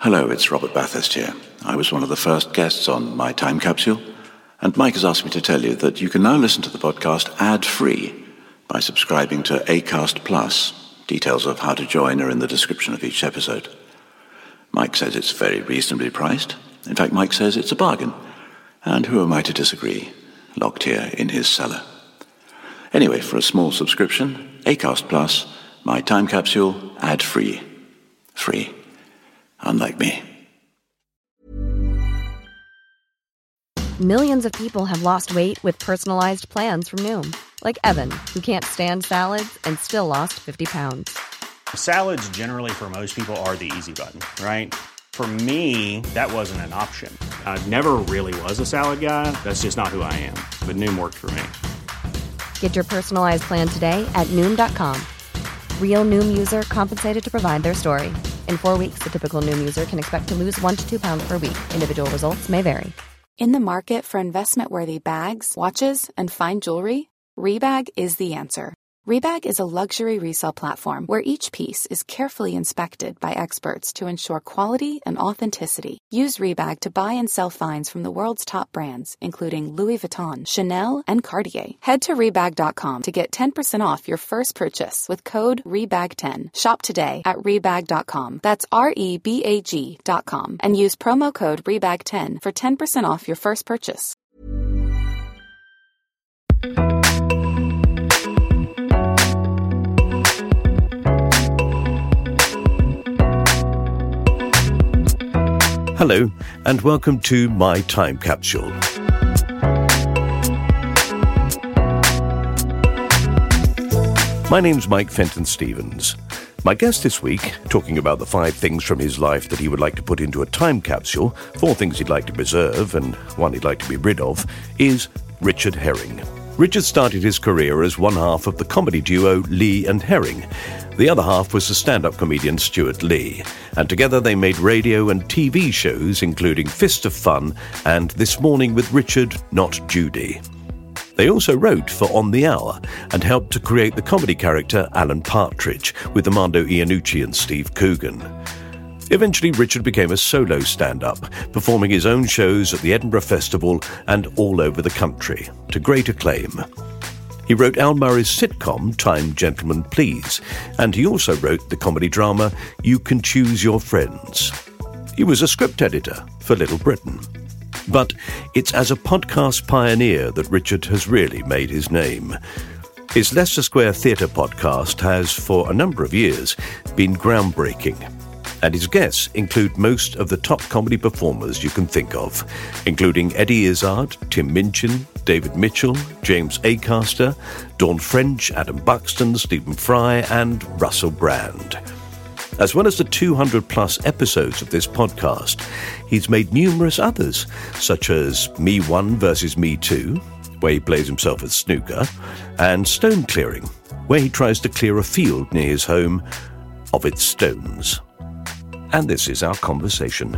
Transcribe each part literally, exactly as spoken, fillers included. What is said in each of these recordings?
Hello, it's Robert Bathurst here. I was one of the first guests on My Time Capsule, and Mike has asked me to tell you that you can now listen to the podcast ad-free by subscribing to Acast Plus. Details of how to join are in the description of each episode. Mike says it's very reasonably priced. In fact, Mike says it's a bargain. And who am I to disagree? Locked here in his cellar. Anyway, for a small subscription, Acast Plus, My Time Capsule, ad-free. Free. Unlike me. Millions of people have lost weight with personalized plans from Noom. Like Evan, who can't stand salads and still lost fifty pounds. Salads generally for most people are the easy button, right? For me, that wasn't an option. I never really was a salad guy. That's just not who I am. But Noom worked for me. Get your personalized plan today at Noom dot com. Real Noom user compensated to provide their story. In four weeks, the typical Noom user can expect to lose one to two pounds per week. Individual results may vary. In the market for investment-worthy bags, watches, and fine jewelry, Rebag is the answer. Rebag is a luxury resale platform where each piece is carefully inspected by experts to ensure quality and authenticity. Use Rebag to buy and sell finds from the world's top brands, including Louis Vuitton, Chanel, and Cartier. Head to Rebag dot com to get ten percent off your first purchase with code rebag ten. Shop today at Rebag dot com. That's R E B A G dot com. And use promo code rebag ten for ten percent off your first purchase. Hello, and welcome to My Time Capsule. My name's Mike Fenton-Stevens. My guest this week, talking about the five things from his life that he would like to put into a time capsule, four things he'd like to preserve and one he'd like to be rid of, is Richard Herring. Richard started his career as one half of the comedy duo Lee and Herring. The other half was the stand-up comedian Stuart Lee, and together they made radio and T V shows including Fist of Fun and This Morning with Richard, Not Judy. They also wrote for On the Hour and helped to create the comedy character Alan Partridge with Armando Iannucci and Steve Coogan. Eventually, Richard became a solo stand-up, performing his own shows at the Edinburgh Festival and all over the country, to great acclaim. He wrote Al Murray's sitcom, Time, Gentlemen, Please, and he also wrote the comedy drama You Can Choose Your Friends. He was a script editor for Little Britain. But it's as a podcast pioneer that Richard has really made his name. His Leicester Square Theatre podcast has, for a number of years, been groundbreaking. And his guests include most of the top comedy performers you can think of, including Eddie Izzard, Tim Minchin, David Mitchell, James Acaster, Dawn French, Adam Buxton, Stephen Fry, and Russell Brand. As well as the two hundred plus episodes of this podcast, he's made numerous others, such as Me One versus Me Two, where he plays himself at snooker, and Stone Clearing, where he tries to clear a field near his home of its stones. And this is our conversation.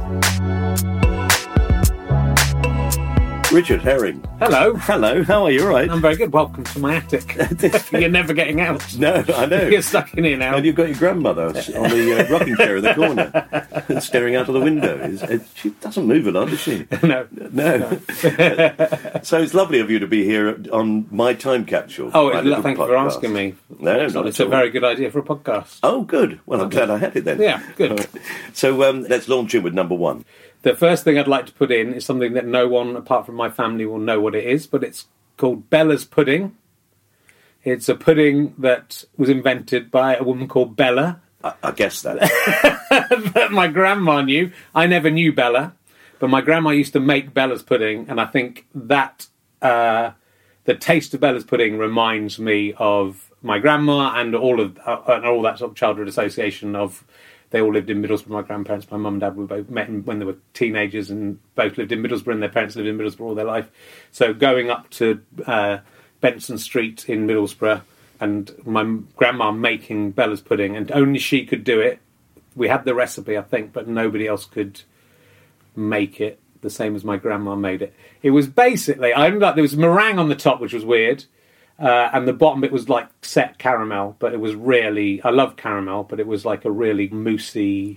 Richard Herring. Hello. Hello, how are you? All right? I'm very good. Welcome to my attic. You're never getting out. No, I know. You're stuck in here now. And you've got your grandmother on the uh, rocking chair in the corner, staring out of the window. It, she doesn't move a lot, does she? No. No. no. So it's lovely of you to be here on My Time Capsule. Oh, thank you for asking me. No, it's not It's at a all. very good idea for a podcast. Oh, good. Well, I'm glad I had it then. Yeah, good. Right. So um, let's launch in with number one. The first thing I'd like to put in is something that no one apart from my family will know what it is, but it's called Bella's pudding. It's a pudding that was invented by a woman called Bella. I, I guess that. That my grandma knew. I never knew Bella, but my grandma used to make Bella's pudding, and I think that uh, the taste of Bella's pudding reminds me of my grandma and all of uh, and all that sort of childhood association of. They all lived in Middlesbrough. My grandparents, my mum and dad, were both met when they were teenagers and both lived in Middlesbrough, and their parents lived in Middlesbrough all their life. So going up to uh, Benson Street in Middlesbrough and my grandma making Bella's pudding, and only she could do it. We had the recipe, I think, but nobody else could make it the same as my grandma made it. It was basically, I remember there was meringue on the top, which was weird. Uh, and the bottom bit was like set caramel, but it was really, I love caramel, but it was like a really moussey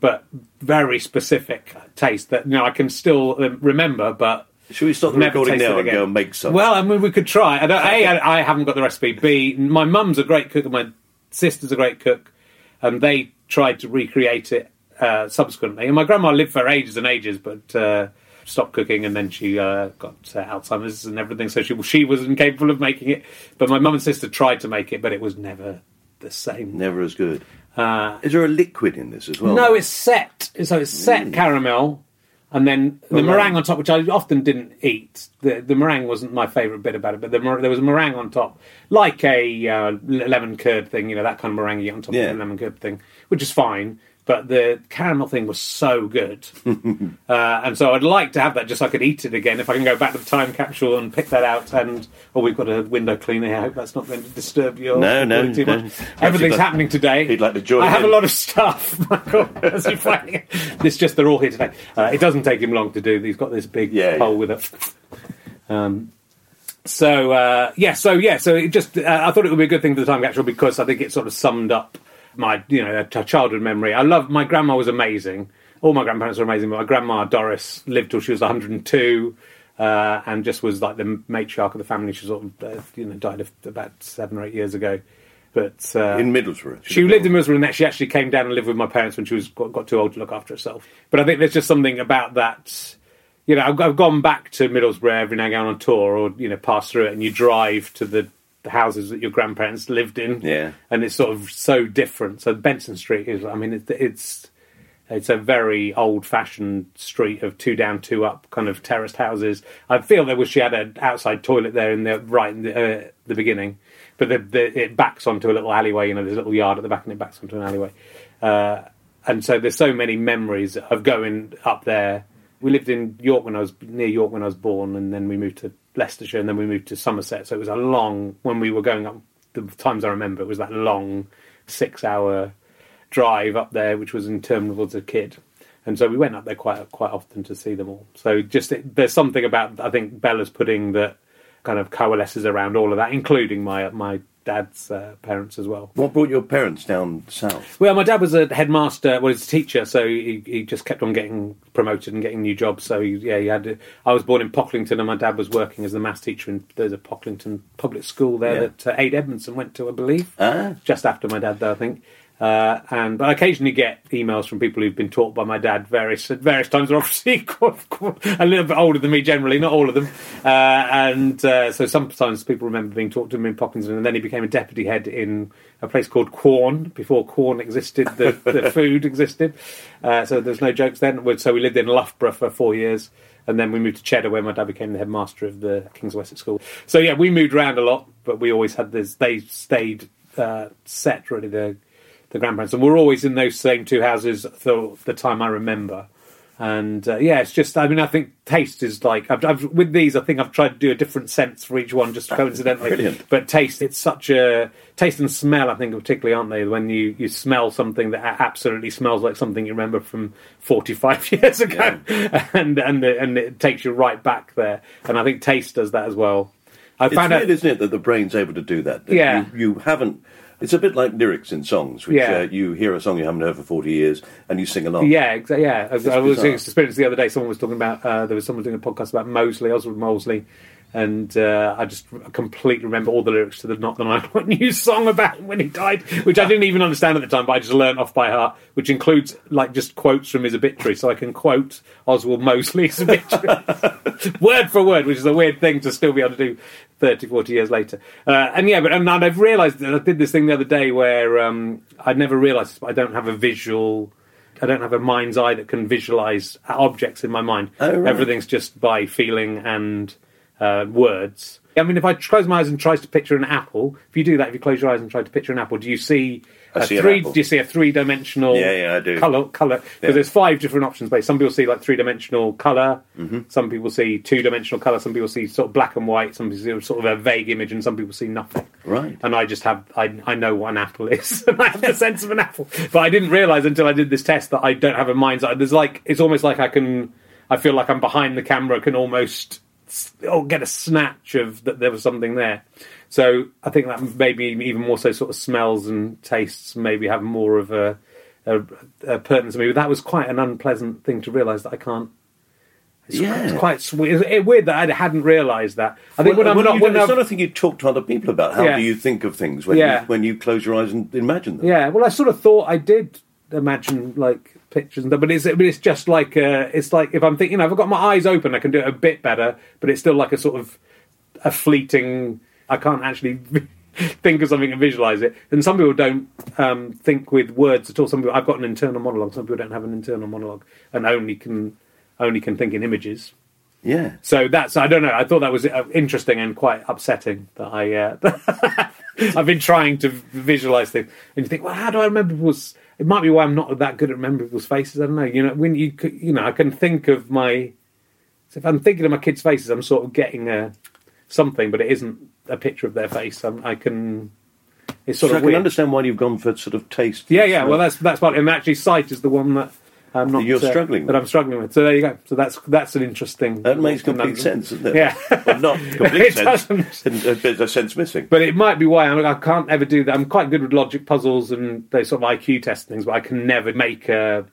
but very specific taste that, you know, I can still remember, but... Should we stop the never recording tasted now it and again. go and make some? Well, I mean, we could try. I don't, A, I, I haven't got the recipe. B, my mum's a great cook and my sister's a great cook, and they tried to recreate it uh, subsequently. And my grandma lived for ages and ages, but uh, stopped cooking, and then she uh, got uh, Alzheimer's and everything, so she, she was incapable of making it. But my mum and sister tried to make it, but it was never the same. Never as good. Uh, Is there a liquid in this as well? no, it's set. So it's set mm. caramel, and then the oh, meringue right. on top, which I often didn't eat. The, the meringue wasn't my favourite bit about it, but the, there was a meringue on top, like a uh, lemon curd thing, you know, that kind of meringue on top yeah. of the lemon curd thing, which is fine. But the caramel thing was so good. uh, and so I'd like to have that just so I could eat it again. If I can go back to the time capsule and pick that out. And oh, we've got a window cleaner here. I hope that's not going to disturb your... No, no. Too no. much. Everything's like, happening today. He'd like to join I have in. a lot of stuff, Michael, as you're finding it. It's just they're all here today. Uh, it doesn't take him long to do. He's got this big yeah, pole yeah. with a... Um, so, uh, yeah, so, yeah, so it just... Uh, I thought it would be a good thing for the time capsule because I think it sort of summed up my, you know, childhood memory. I love my grandma was amazing. All my grandparents were amazing, but my grandma Doris lived till she was one hundred and two, uh, and just was like the matriarch of the family. She sort of, uh, you know, died of about seven or eight years ago. But uh, in Middlesbrough, she, she lived in Middlesbrough, and that she actually came down and lived with my parents when she was got, got too old to look after herself. But I think there's just something about that. You know, I've, I've gone back to Middlesbrough every now and again on tour, or you know, pass through it, and you drive to the. the houses that your grandparents lived in, yeah, and it's sort of so different. So Benson Street is, I mean, it, it's it's a very old-fashioned street of two down, two up, kind of terraced houses. I feel there was she had an outside toilet there in the right in the, uh, the beginning, but the, the, it backs onto a little alleyway. You know, there's a little yard at the back, and it backs onto an alleyway. Uh, and so there's so many memories of going up there. We lived in York when I was near York when I was born, and then we moved to Leicestershire, and then we moved to Somerset. So it was a long, when we were going up, the times I remember, it was that long six-hour drive up there, which was interminable as a kid. And so we went up there quite quite often to see them all. So just it, there's something about, I think, Bella's Pudding that kind of coalesces around all of that, including my my dad's uh, parents as well. What brought your parents down south? Well, my dad was a headmaster, well, he's a teacher, so he, he just kept on getting promoted and getting new jobs. So, he, yeah, he had. I was born in Pocklington, and my dad was working as the maths teacher, and there's a Pocklington public school there yeah. that uh, Aid Edmondson went to, I believe. Ah. Just after my dad, though, I think. Uh, and but I occasionally get emails from people who've been taught by my dad various at various times. They're obviously quite, quite, a little bit older than me generally, not all of them. Uh, and uh, so sometimes people remember being taught to him in Pocklington, and then he became a deputy head in a place called Quorn before Quorn existed. The, the food existed, uh, so there's no jokes then. So we lived in Loughborough for four years. And then we moved to Cheddar, where my dad became the headmaster of the King's Wessex School. So yeah, we moved around a lot, but we always had this. They stayed uh, set really. The the grandparents, and we're always in those same two houses for the time I remember. And uh, yeah, it's just, I mean, I think taste is like, I've, I've, with these, I think I've tried to do a different sense for each one, just coincidentally. Brilliant. But taste, it's such a, taste and smell, I think, particularly, aren't they? When you, you smell something that absolutely smells like something you remember from forty-five years ago, yeah. and and and it takes you right back there. And I think taste does that as well. I it's found weird, out, isn't it, that the brain's able to do that? that yeah. You, you haven't... It's a bit like lyrics in songs, which yeah. uh, you hear a song you haven't heard for forty years and you sing along. Yeah, exactly. Yeah, I, I was bizarre. experienced the other day. Someone was talking about uh, there was someone doing a podcast about Mosley, Oswald Mosley, and uh, I just completely remember all the lyrics to the Not the Night News song about him when he died, which I didn't even understand at the time, but I just learnt off by heart. Which includes like just quotes from his obituary, so I can quote Oswald Mosley's obituary word for word, which is a weird thing to still be able to do thirty, forty years later. Uh, and yeah, but and I've realised that I did this thing the other day where um, I'd never realised this, but I don't have a visual, I don't have a mind's eye that can visualise objects in my mind. Oh, right. Everything's just by feeling and uh, words. I mean, if I close my eyes and try to picture an apple, if you do that, if you close your eyes and try to picture an apple, do you see I a see an three? apple. Do you see a three-dimensional? Yeah, yeah, I do. Color, color. Because Yeah. there's five different options. Based. Some people see like three-dimensional color. Mm-hmm. Some people see two-dimensional color. Some people see sort of black and white. Some people see sort of a vague image, and some people see nothing. Right. And I just have, I, I know what an apple is, and I have the sense of an apple. But I didn't realise until I did this test that I don't have a mind's eye. There's like, it's almost like I can, I feel like I'm behind the camera, can almost oh, get a snatch of that there was something there. So I think that maybe even more so sort of smells and tastes maybe have more of a uh, uh, pertinent to me. But that was quite an unpleasant thing to realise that I can't. It's, Yeah. it's quite sweet. It's, it's weird that I hadn't realised that. I think Well, when I'm well, not, you when don't- it's I've- not a thing you talk to other people about. How Yeah. do you think of things when Yeah. you when you close your eyes and imagine them? yeah, well, I sort of thought I did imagine like pictures and stuff, but it's but it's just like uh, it's like if I'm thinking, you know, if I've got my eyes open, I can do it a bit better, but it's still like a sort of a fleeting. I can't actually think of something and visualize it. And some people don't um, think with words at all. Some people, I've got an internal monologue. Some people don't have an internal monologue and only can only can think in images. Yeah. So that's, I don't know, I thought that was uh, interesting and quite upsetting that I, uh, I've been trying to visualise things. And you think, well, how do I remember people's, it might be why I'm not that good at remembering people's faces, I don't know. You know, when you, c- you know, I can think of my, so if I'm thinking of my kids' faces, I'm sort of getting a, something, but it isn't a picture of their face. I'm, I can, it's sort So I of can weird. understand why you've gone for sort of taste. Yeah, yeah, well, that's, that's part, and actually sight is the one that I'm not, You're uh, struggling with. that I'm struggling with. So there you go. So that's, that's an interesting. That makes complete conundrum. sense, doesn't it? Yeah. Well, not complete It sense. doesn't. And, uh, there's a sense missing. But it might be why I, I can't ever do that. I'm quite good with logic puzzles and those sort of I Q test things, but I can never make a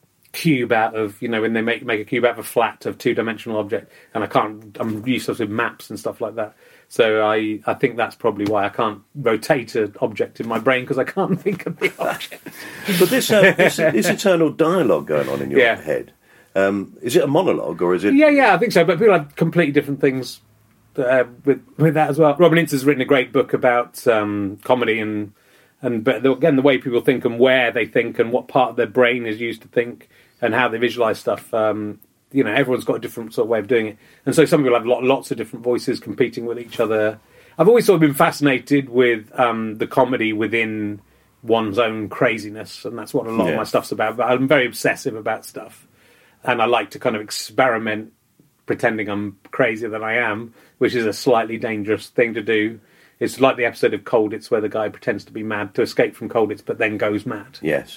cube out of, you know, when they make make a cube out of a flat of two-dimensional object, and I can't, I'm useless with maps and stuff like that. So I, I think that's probably why I can't rotate an object in my brain, because I can't think of the object. But this, uh, this, this eternal dialogue going on in your Yeah. head, um, is it a monologue or is it... Yeah, yeah, I think so. But people have completely different things uh, with with that as well. Robin Ince has written a great book about um, comedy and and but again the way people think and where they think and what part of their brain is used to think and how they visualize stuff. Um, you know, everyone's got a different sort of way of doing it, and so some people have lot, lots of different voices competing with each other. I've always sort of been fascinated with um, the comedy within one's own craziness, and that's what a lot Yeah. of my stuff's about. But I'm very obsessive about stuff, and I like to kind of experiment pretending I'm crazier than I am, which is a slightly dangerous thing to do. It's like the episode of Colditz where the guy pretends to be mad to escape from Colditz but then goes mad. Yes.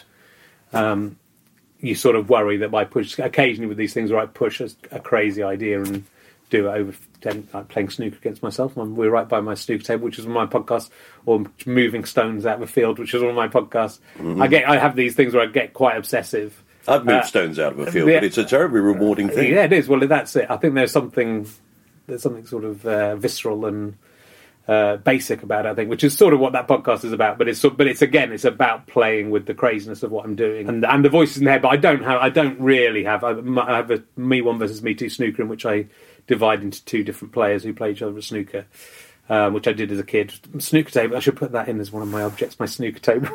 Um, you sort of worry that by push, occasionally with these things where I push a, a crazy idea and do it over, like playing snooker against myself. And we're right by my snooker table, which is one of my podcasts, or moving stones out of a field, which is one of my podcasts. Mm-hmm. I get, I have these things where I get quite obsessive. I've moved Uh, stones out of a field, yeah. but it's a terribly rewarding thing. Yeah, it is. Well, that's it. I think there's something, there's something sort of uh, visceral and uh, basic about it, I think, which is sort of what that podcast is about. But it's sort- but it's again, it's about playing with the craziness of what I'm doing and and the voices in the head. But I don't have, I don't really have. I, I have a me one versus me two snooker in which I divide into two different players who play each other at snooker. Um, which I did as a kid. Snooker table. I should put that in as one of my objects. My snooker table.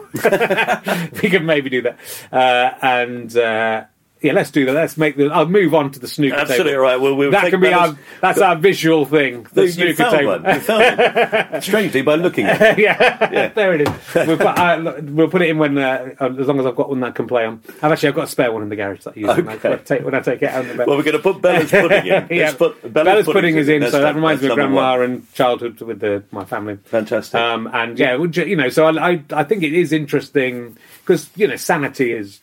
We could maybe do that. Uh, and uh, yeah, let's do that. Let's make the. I'll move on to the snooker Absolutely table. right. Well, we'll that take can be that our. as- That's our visual thing. The You snooker found table. one. You found it. Strangely, by looking at it. yeah, there it is. We'll put, uh, we'll put it in when, uh, as long as I've got one that I can play on. I've actually I've got a spare one in the garage that I use when, I, Okay. when, I take, when I take it out. In the Well, we're going to put Bella's pudding in. yeah, Let's put Bella's, Bella's, pudding is in, That's so that done. reminds me of That's number grandma one. and childhood with the, my family. Fantastic. Um, and yeah, would you, you know, so I, I, I think it is interesting because you know, sanity is,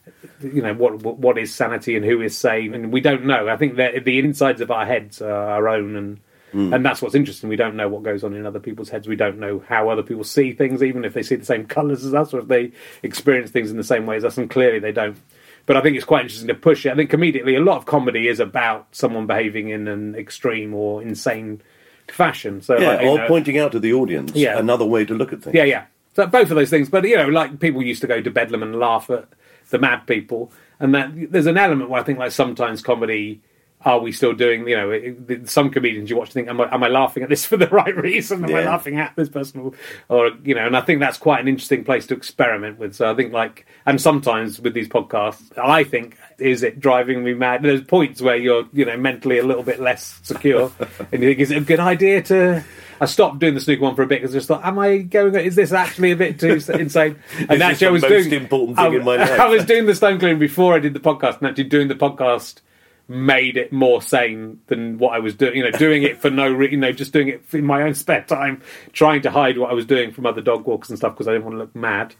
you know, what what what is sanity and who is sane, and we don't know. I think that the insides of our heads are our own, and Hmm. and that's what's interesting. We don't know what goes on in other people's heads. We don't know how other people see things, even if they see the same colours as us, or if they experience things in the same way as us. And clearly, they don't. But I think it's quite interesting to push it. I think comedically, a lot of comedy is about someone behaving in an extreme or insane fashion. So, yeah, like, you or know- pointing out to the audience Yeah. another way to look at things. yeah, yeah. So both of those things, but you know, like people used to go to Bedlam and laugh at the mad people, and that there's an element where I think, like sometimes comedy, are we still doing? You know, it, it, some comedians you watch think, am I, am I laughing at this for the right reason? Am I Yeah. laughing at this person, or you know? And I think that's quite an interesting place to experiment with. So I think, like, and sometimes with these podcasts, I think, is it driving me mad? There's points where you're, you know, mentally a little bit less secure, and you think, is it a good idea to? I stopped doing the snooker one for a bit because I just thought, am I going? Is this actually a bit too insane? And This is actually, I the was most doing important thing I, in my life. I was doing the stone clearing before I did the podcast, and actually doing the podcast made it more sane than what I was doing. You know, doing it for no, re- you know, just doing it in my own spare time, trying to hide what I was doing from other dog walks and stuff because I didn't want to look mad.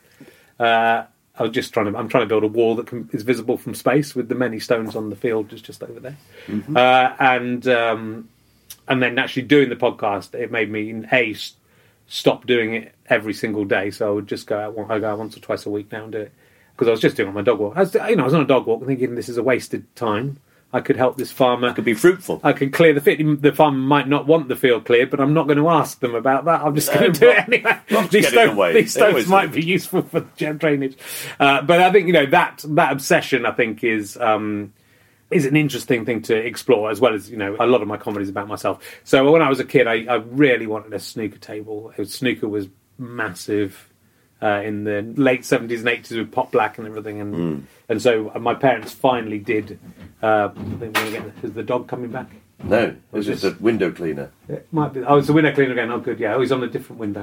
Uh, I was just trying to. I'm trying to build a wall that can, is visible from space with the many stones on the field just just over there, Mm-hmm. uh, and um, and then actually doing the podcast, it made me a s- stop doing it every single day. So I would just go out. I go out once or twice a week now and do it. because I was just doing it on my dog walk. I was, you know, I was on a dog walk thinking this is a wasted time. I could help this farmer. It could be fruitful. I could clear the field. The farmer might not want the field cleared, but I'm not going to ask them about that. I'm just going to do it anyway. These stones, these stones might be useful for drainage. Uh, but I think, you know, that that obsession, I think, is um, is an interesting thing to explore, as well as, you know, a lot of my comedy is about myself. So when I was a kid, I, I really wanted a snooker table. Snooker was massive. Uh, in the late seventies and eighties with Pot Black and everything, and mm. and so my parents finally did. Uh, I think we're getting, is the dog coming back? No, it was just a window cleaner. It might be. Oh, it's a window cleaner again. Oh, good. Yeah, oh, he's on a different window.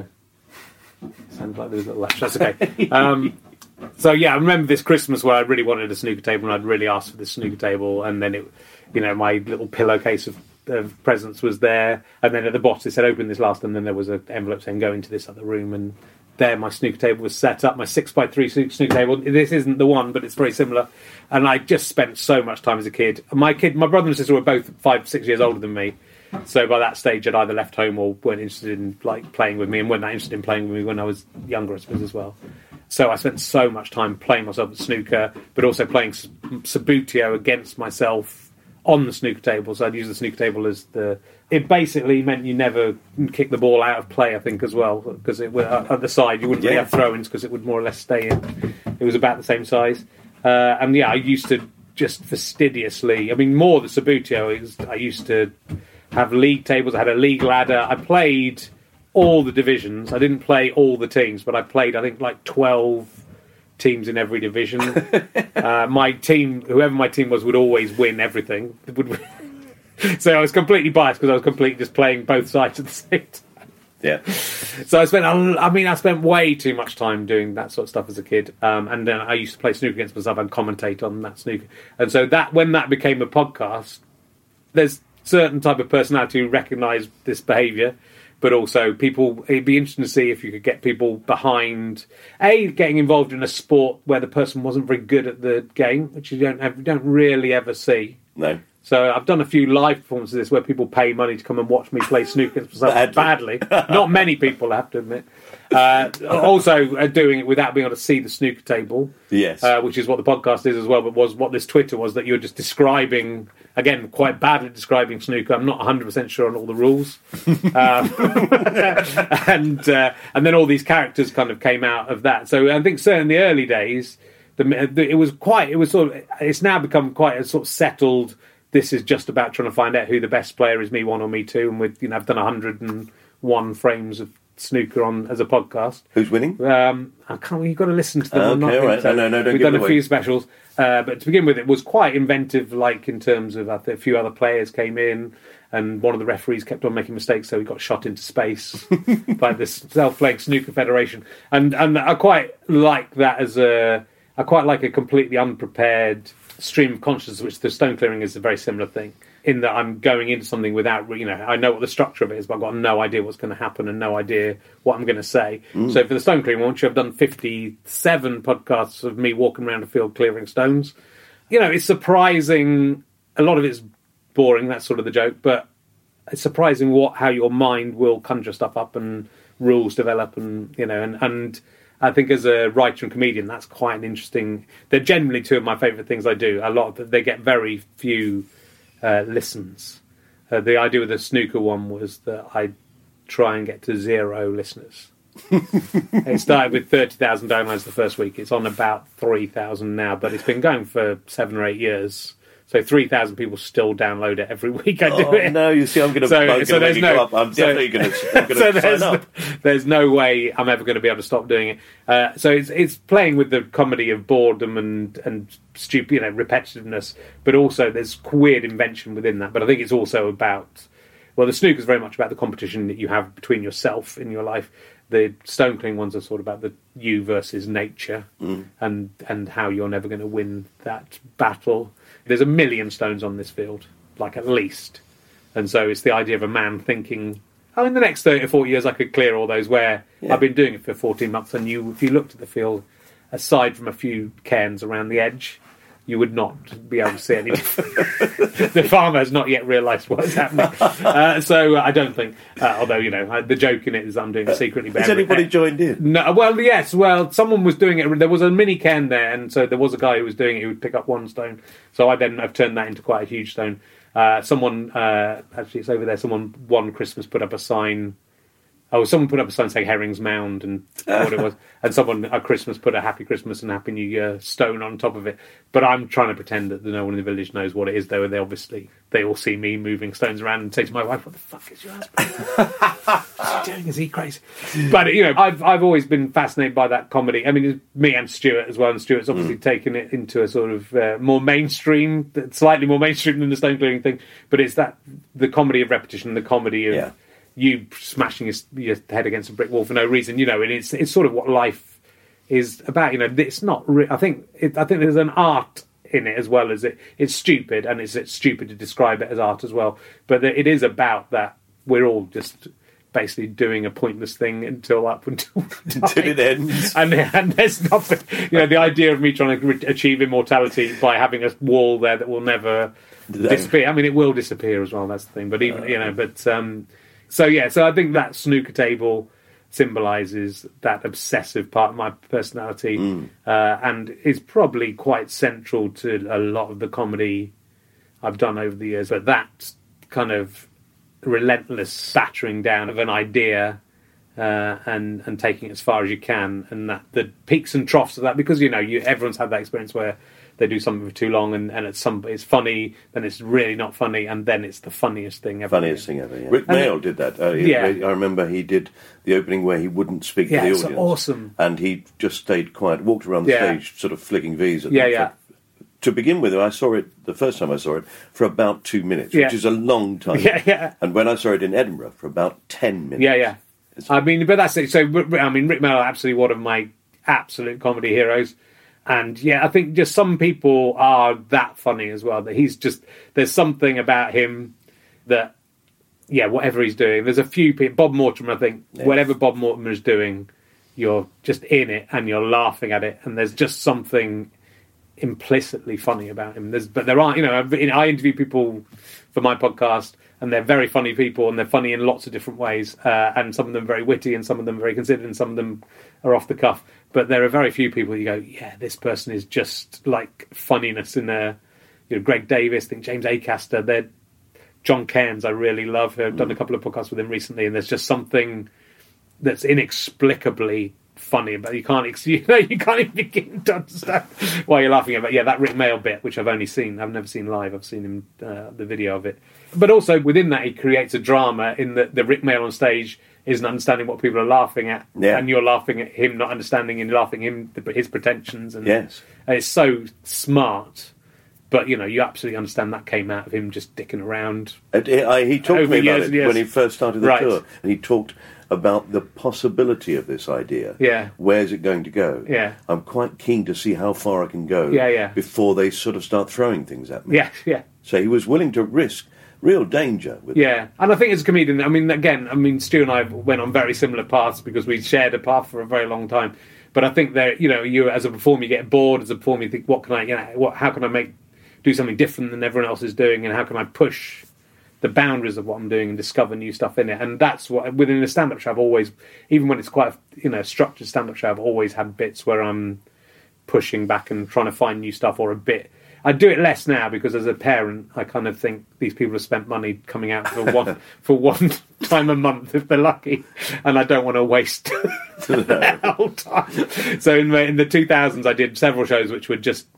Sounds like there's a little latch. That's okay. Um, so yeah, I remember this Christmas where I really wanted a snooker table, and I'd really asked for this snooker table, and then it, you know, my little pillowcase of, of presents was there, and then at the bottom it said "Open this last," and then there was an envelope saying "Go into this other room," and there my snooker table was set up, my six by three snooker table. This isn't the one, but it's very similar. And I just spent so much time as a kid. My kid, my brother and sister were both five, six years older than me. So by that stage, I'd either left home or weren't interested in like playing with me, and weren't that interested in playing with me when I was younger, I suppose, as well. So I spent so much time playing myself at snooker, but also playing Subbuteo against myself on the snooker table. So I'd use the snooker table as the... It basically meant you never kick the ball out of play, I think, as well, because it at the side you wouldn't really yeah. have throw-ins because it would more or less stay in. It was about the same size. Uh, and yeah, I used to just fastidiously... I mean, more the Subbuteo, it was, I used to have league tables. I had a league ladder. I played all the divisions. I didn't play all the teams, but I played, I think, like twelve teams in every division. uh, my team, whoever my team was, would always win everything. It would So I was completely biased because I was completely just playing both sides at the same time. Yeah. So I spent, I mean, I spent way too much time doing that sort of stuff as a kid. Um, and then I used to play snooker against myself and commentate on that snooker. And so that when that became a podcast, there's certain type of personality who recognise this behaviour, but also people, it'd be interesting to see if you could get people behind, A, getting involved in a sport where the person wasn't very good at the game, which you don't have, you don't really ever see. No. So I've done a few live performances of this where people pay money to come and watch me play snooker badly. badly. Not many people, I have to admit. Uh, also uh, doing it without being able to see the snooker table. Yes. Uh, which is what the podcast is as well, but was what this Twitter was, that you're just describing, again, quite badly describing snooker. I'm not one hundred percent sure on all the rules. um, and uh, and then all these characters kind of came out of that. So I think certainly in the early days, the, the, it was quite, it was sort of, it's now become quite a sort of settled... This is just about trying to find out who the best player is, me one or me two, and with you know I've done one hundred and one frames of snooker on as a podcast. Who's winning? Um, I can't. You've got to listen to them. Uh, I'm okay, not all right. so. No, no, don't We've give done it a away. few specials, uh, but to begin with, it was quite inventive. Like in terms of, I think a few other players came in, and one of the referees kept on making mistakes, so he got shot into space by this self-playing snooker federation. And and I quite like that as a. I quite like a completely unprepared stream of consciousness, which the stone clearing is a very similar thing. In that I'm going into something without, you know, I know what the structure of it is, but I've got no idea what's going to happen and no idea what I'm going to say. Mm. So for the stone clearing one, I've done fifty-seven podcasts of me walking around a field clearing stones. You know, it's surprising. A lot of it's boring. That's sort of the joke, but it's surprising what how your mind will conjure stuff up and rules develop, and you know, and and. I think as a writer and comedian, that's quite an interesting... They're generally two of my favourite things I do. A lot of, they get very few uh, listens. Uh, the idea with the snooker one was that I try and get to zero listeners. It started with thirty thousand downloads the first week. It's on about three thousand now, but it's been going for seven or eight years. So three thousand people still download it every week I do oh, it. No, you see, I'm going to so, so make you no, go up. I'm so, definitely going to so sign up. There's no way I'm ever going to be able to stop doing it. Uh, so it's it's playing with the comedy of boredom and, and stupid, you know, repetitiveness, but also there's weird invention within that. But I think it's also about... Well, the snooker's very much about the competition that you have between yourself in your life. The stone clearing ones are sort of about the you versus nature, mm. and and how you're never going to win that battle. There's a million stones on this field, like at least. And so it's the idea of a man thinking, oh, in the next thirty or forty years I could clear all those, where yeah. I've been doing it for fourteen months, and you, if you looked at the field, aside from a few cairns around the edge, you would not be able to see any difference. The farmer has not yet realised what's happening. Uh, so uh, I don't think, uh, although, you know, I, the joke in it is I'm doing it secretly. Has anybody uh, joined in? No, well, yes, well, someone was doing it. There was a mini cairn there, and so there was a guy who was doing it who would pick up one stone. So I then have turned that into quite a huge stone. Uh, someone, uh, actually it's over there, someone one Christmas put up a sign. Oh, someone put up a sign saying Herring's Mound and what it was. And someone at Christmas put a Happy Christmas and Happy New Year stone on top of it. But I'm trying to pretend that no one in the village knows what it is, though. They obviously, they all see me moving stones around and say to my wife, what the fuck is your husband? What's he doing? Is he crazy? But, you know, I've I've always been fascinated by that comedy. I mean, it's me and Stuart as well. And Stuart's obviously mm. taken it into a sort of uh, more mainstream, slightly more mainstream than the stone clearing thing. But it's that, the comedy of repetition, the comedy of... Yeah. You smashing your, your head against a brick wall for no reason, you know, and it's it's sort of what life is about. You know, it's not. Re- I think it, I think there's an art in it as well as it. It's stupid, and it's, it's stupid to describe it as art as well. But it is about that. We're all just basically doing a pointless thing until up until until it ends, and, and there's nothing. You know, the idea of me trying to re- achieve immortality by having a wall there that will never disappear. I mean, it will disappear as well. That's the thing. But even uh, you know, but. Um, So, yeah, so I think that snooker table symbolises that obsessive part of my personality mm. uh, and is probably quite central to a lot of the comedy I've done over the years. But that kind of relentless battering down of an idea uh, and, and taking it as far as you can, and that the peaks and troughs of that, because, you know, you everyone's had that experience where they do something for too long, and, and it's some it's funny, then it's really not funny, and then it's the funniest thing ever. Funniest thing ever, yeah. Rick Mayall did that. Uh, yeah. I remember he did the opening where he wouldn't speak yeah, to the audience. Yeah, awesome. And he just stayed quiet, walked around the yeah. stage, sort of flicking V's at yeah, them. Yeah, To begin with, I saw it, the first time I saw it, for about two minutes, yeah. which is a long time. Yeah, yeah. And when I saw it in Edinburgh, for about ten minutes. Yeah, yeah. It's I mean, but that's it. So, I mean, Rick Mayall, absolutely one of my absolute comedy heroes. And yeah, I think just some people are that funny as well. That he's just, there's something about him that, yeah, whatever he's doing. There's a few people, Bob Mortimer, I think, yes. whatever Bob Mortimer is doing, you're just in it and you're laughing at it. And there's just something implicitly funny about him. There's, but there aren't, you know, I interview people for my podcast and they're very funny people and they're funny in lots of different ways. Uh, and some of them very witty and some of them very considered and some of them are off the cuff. But there are very few people you go, yeah, this person is just like funniness in there. You know, Greg Davis, I think James Acaster, they're John Cairns, I really love. I've done a couple of podcasts with him recently, and there's just something that's inexplicably funny, but you can't, you know, you can't even begin to understand why you're laughing at. But yeah, that Rick Mayall bit, which I've only seen, I've never seen live. I've seen him uh, the video of it. But also within that, he creates a drama in that the Rick Mayall on stage isn't understanding what people are laughing at, yeah. and you're laughing at him not understanding and laughing at him his pretensions, and, yes. and it's so smart. But you know, you absolutely understand that came out of him just dicking around. And he, I, he talked to me about it when he first started the right. tour, and he talked about the possibility of this idea. Yeah, where's it going to go? Yeah, I'm quite keen to see how far I can go. Yeah, yeah. Before they sort of start throwing things at me. Yeah, yeah. So he was willing to risk real danger with yeah that. And I think as a comedian, I mean, again, I mean, Stu and I went on very similar paths because we shared a path for a very long time. But I think that, you know, you as a performer, you get bored as a performer, you think, what can I, you know, what, how can I make, do something different than everyone else is doing, and how can I push the boundaries of what I'm doing and discover new stuff in it? And that's what, within the stand-up show, I've always, even when it's quite a, you know, structured stand-up show, I've always had bits where I'm pushing back and trying to find new stuff, or a bit. I do it less now because as a parent, I kind of think these people have spent money coming out for one for one time a month if they're lucky, and I don't want to waste their whole time. So in the, in the two thousands, I did several shows which were just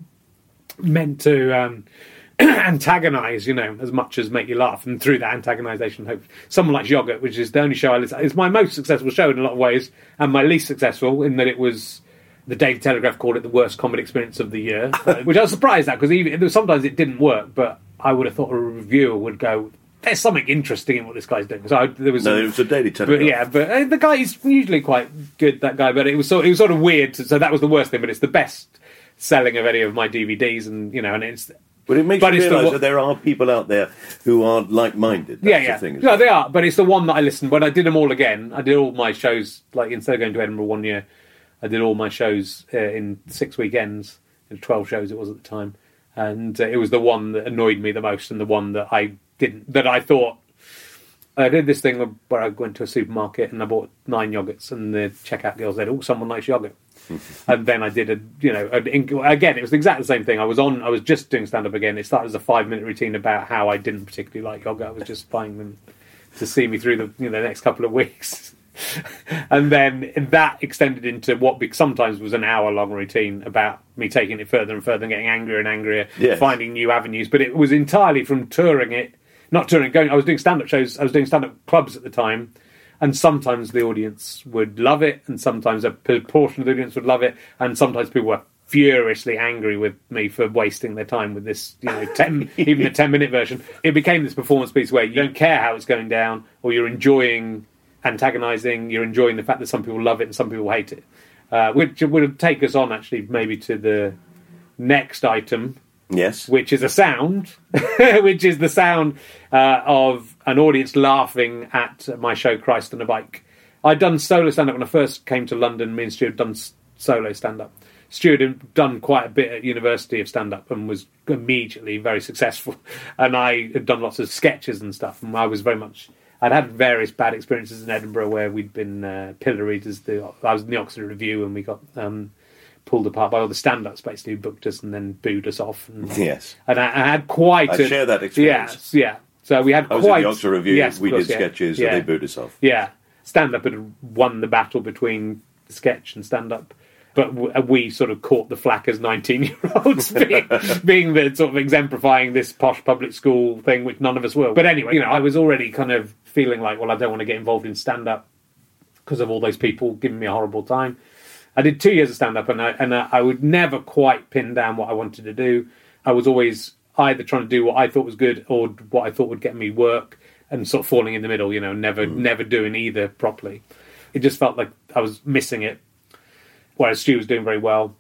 meant to um, antagonise, you know, as much as make you laugh, and through that antagonisation, hope someone like Yogurt, which is the only show I listen. It's my most successful show in a lot of ways, and my least successful in that it was. The Daily Telegraph called it the worst comedy experience of the year, which I was surprised at because even sometimes it didn't work. But I would have thought a reviewer would go, "There's something interesting in what this guy's doing." So I, there was, no, a, it was the Daily Telegraph. But yeah, but uh, the guy is usually quite good. That guy, but it was so it was sort of weird. So that was the worst thing. But it's the best selling of any of my D V Ds, and you know, and it's. But it makes but you realise the, that there are people out there who are like-minded. That's yeah, yeah. The thing, no, they are. But it's the one that I listened when I did them all again. I did all my shows like instead of going to Edinburgh one year. I did all my shows uh, in six weekends, twelve shows it was at the time, and uh, it was the one that annoyed me the most, and the one that I didn't. That I thought I did this thing where I went to a supermarket and I bought nine yogurts, and the checkout girl said, "Oh, someone likes yogurt." And then I did a, you know, a, again, it was exactly the same thing. I was on, I was just doing stand-up again. It started as a five-minute routine about how I didn't particularly like yogurt. I was just buying them to see me through the, you know, the next couple of weeks. And then that extended into what sometimes was an hour-long routine about me taking it further and further and getting angrier and angrier, yes. finding new avenues. But it was entirely from touring it, not touring, going, I was doing stand-up shows, I was doing stand-up clubs at the time. And sometimes the audience would love it, and sometimes a portion of the audience would love it, and sometimes people were furiously angry with me for wasting their time with this, you know, ten, even the ten-minute version. It became this performance piece where you don't care how it's going down, or you're enjoying antagonising, you're enjoying the fact that some people love it and some people hate it. Uh, which would take us on, actually, maybe to the next item. Yes. Which is a sound, which is the sound uh, of an audience laughing at my show, Christ on a Bike. I'd done solo stand-up when I first came to London. Me and Stuart had done solo stand-up. Stuart had done quite a bit at university of stand-up and was immediately very successful. And I had done lots of sketches and stuff. And I was very much... I'd had various bad experiences in Edinburgh where we'd been uh, pilloried as the... I was in the Oxford Review and we got... Um, pulled apart by all the stand-ups basically who booked us and then booed us off. And, yes. And I, I had quite I a... share that experience. Yes, yeah. So we had I was quite... in the Oxford Review, yes, we course, did yeah. sketches yeah. and they booed us off. Yeah. Stand-up had won the battle between sketch and stand-up. But we sort of caught the flack as nineteen-year-olds being, being the sort of exemplifying this posh public school thing, which none of us were. But anyway, you know, I was already kind of feeling like, well, I don't want to get involved in stand-up because of all those people giving me a horrible time. I did two years of stand-up, and I, and I would never quite pin down what I wanted to do. I was always either trying to do what I thought was good or what I thought would get me work, and sort of falling in the middle, you know, never mm. never doing either properly. It just felt like I was missing it, whereas Stu was doing very well.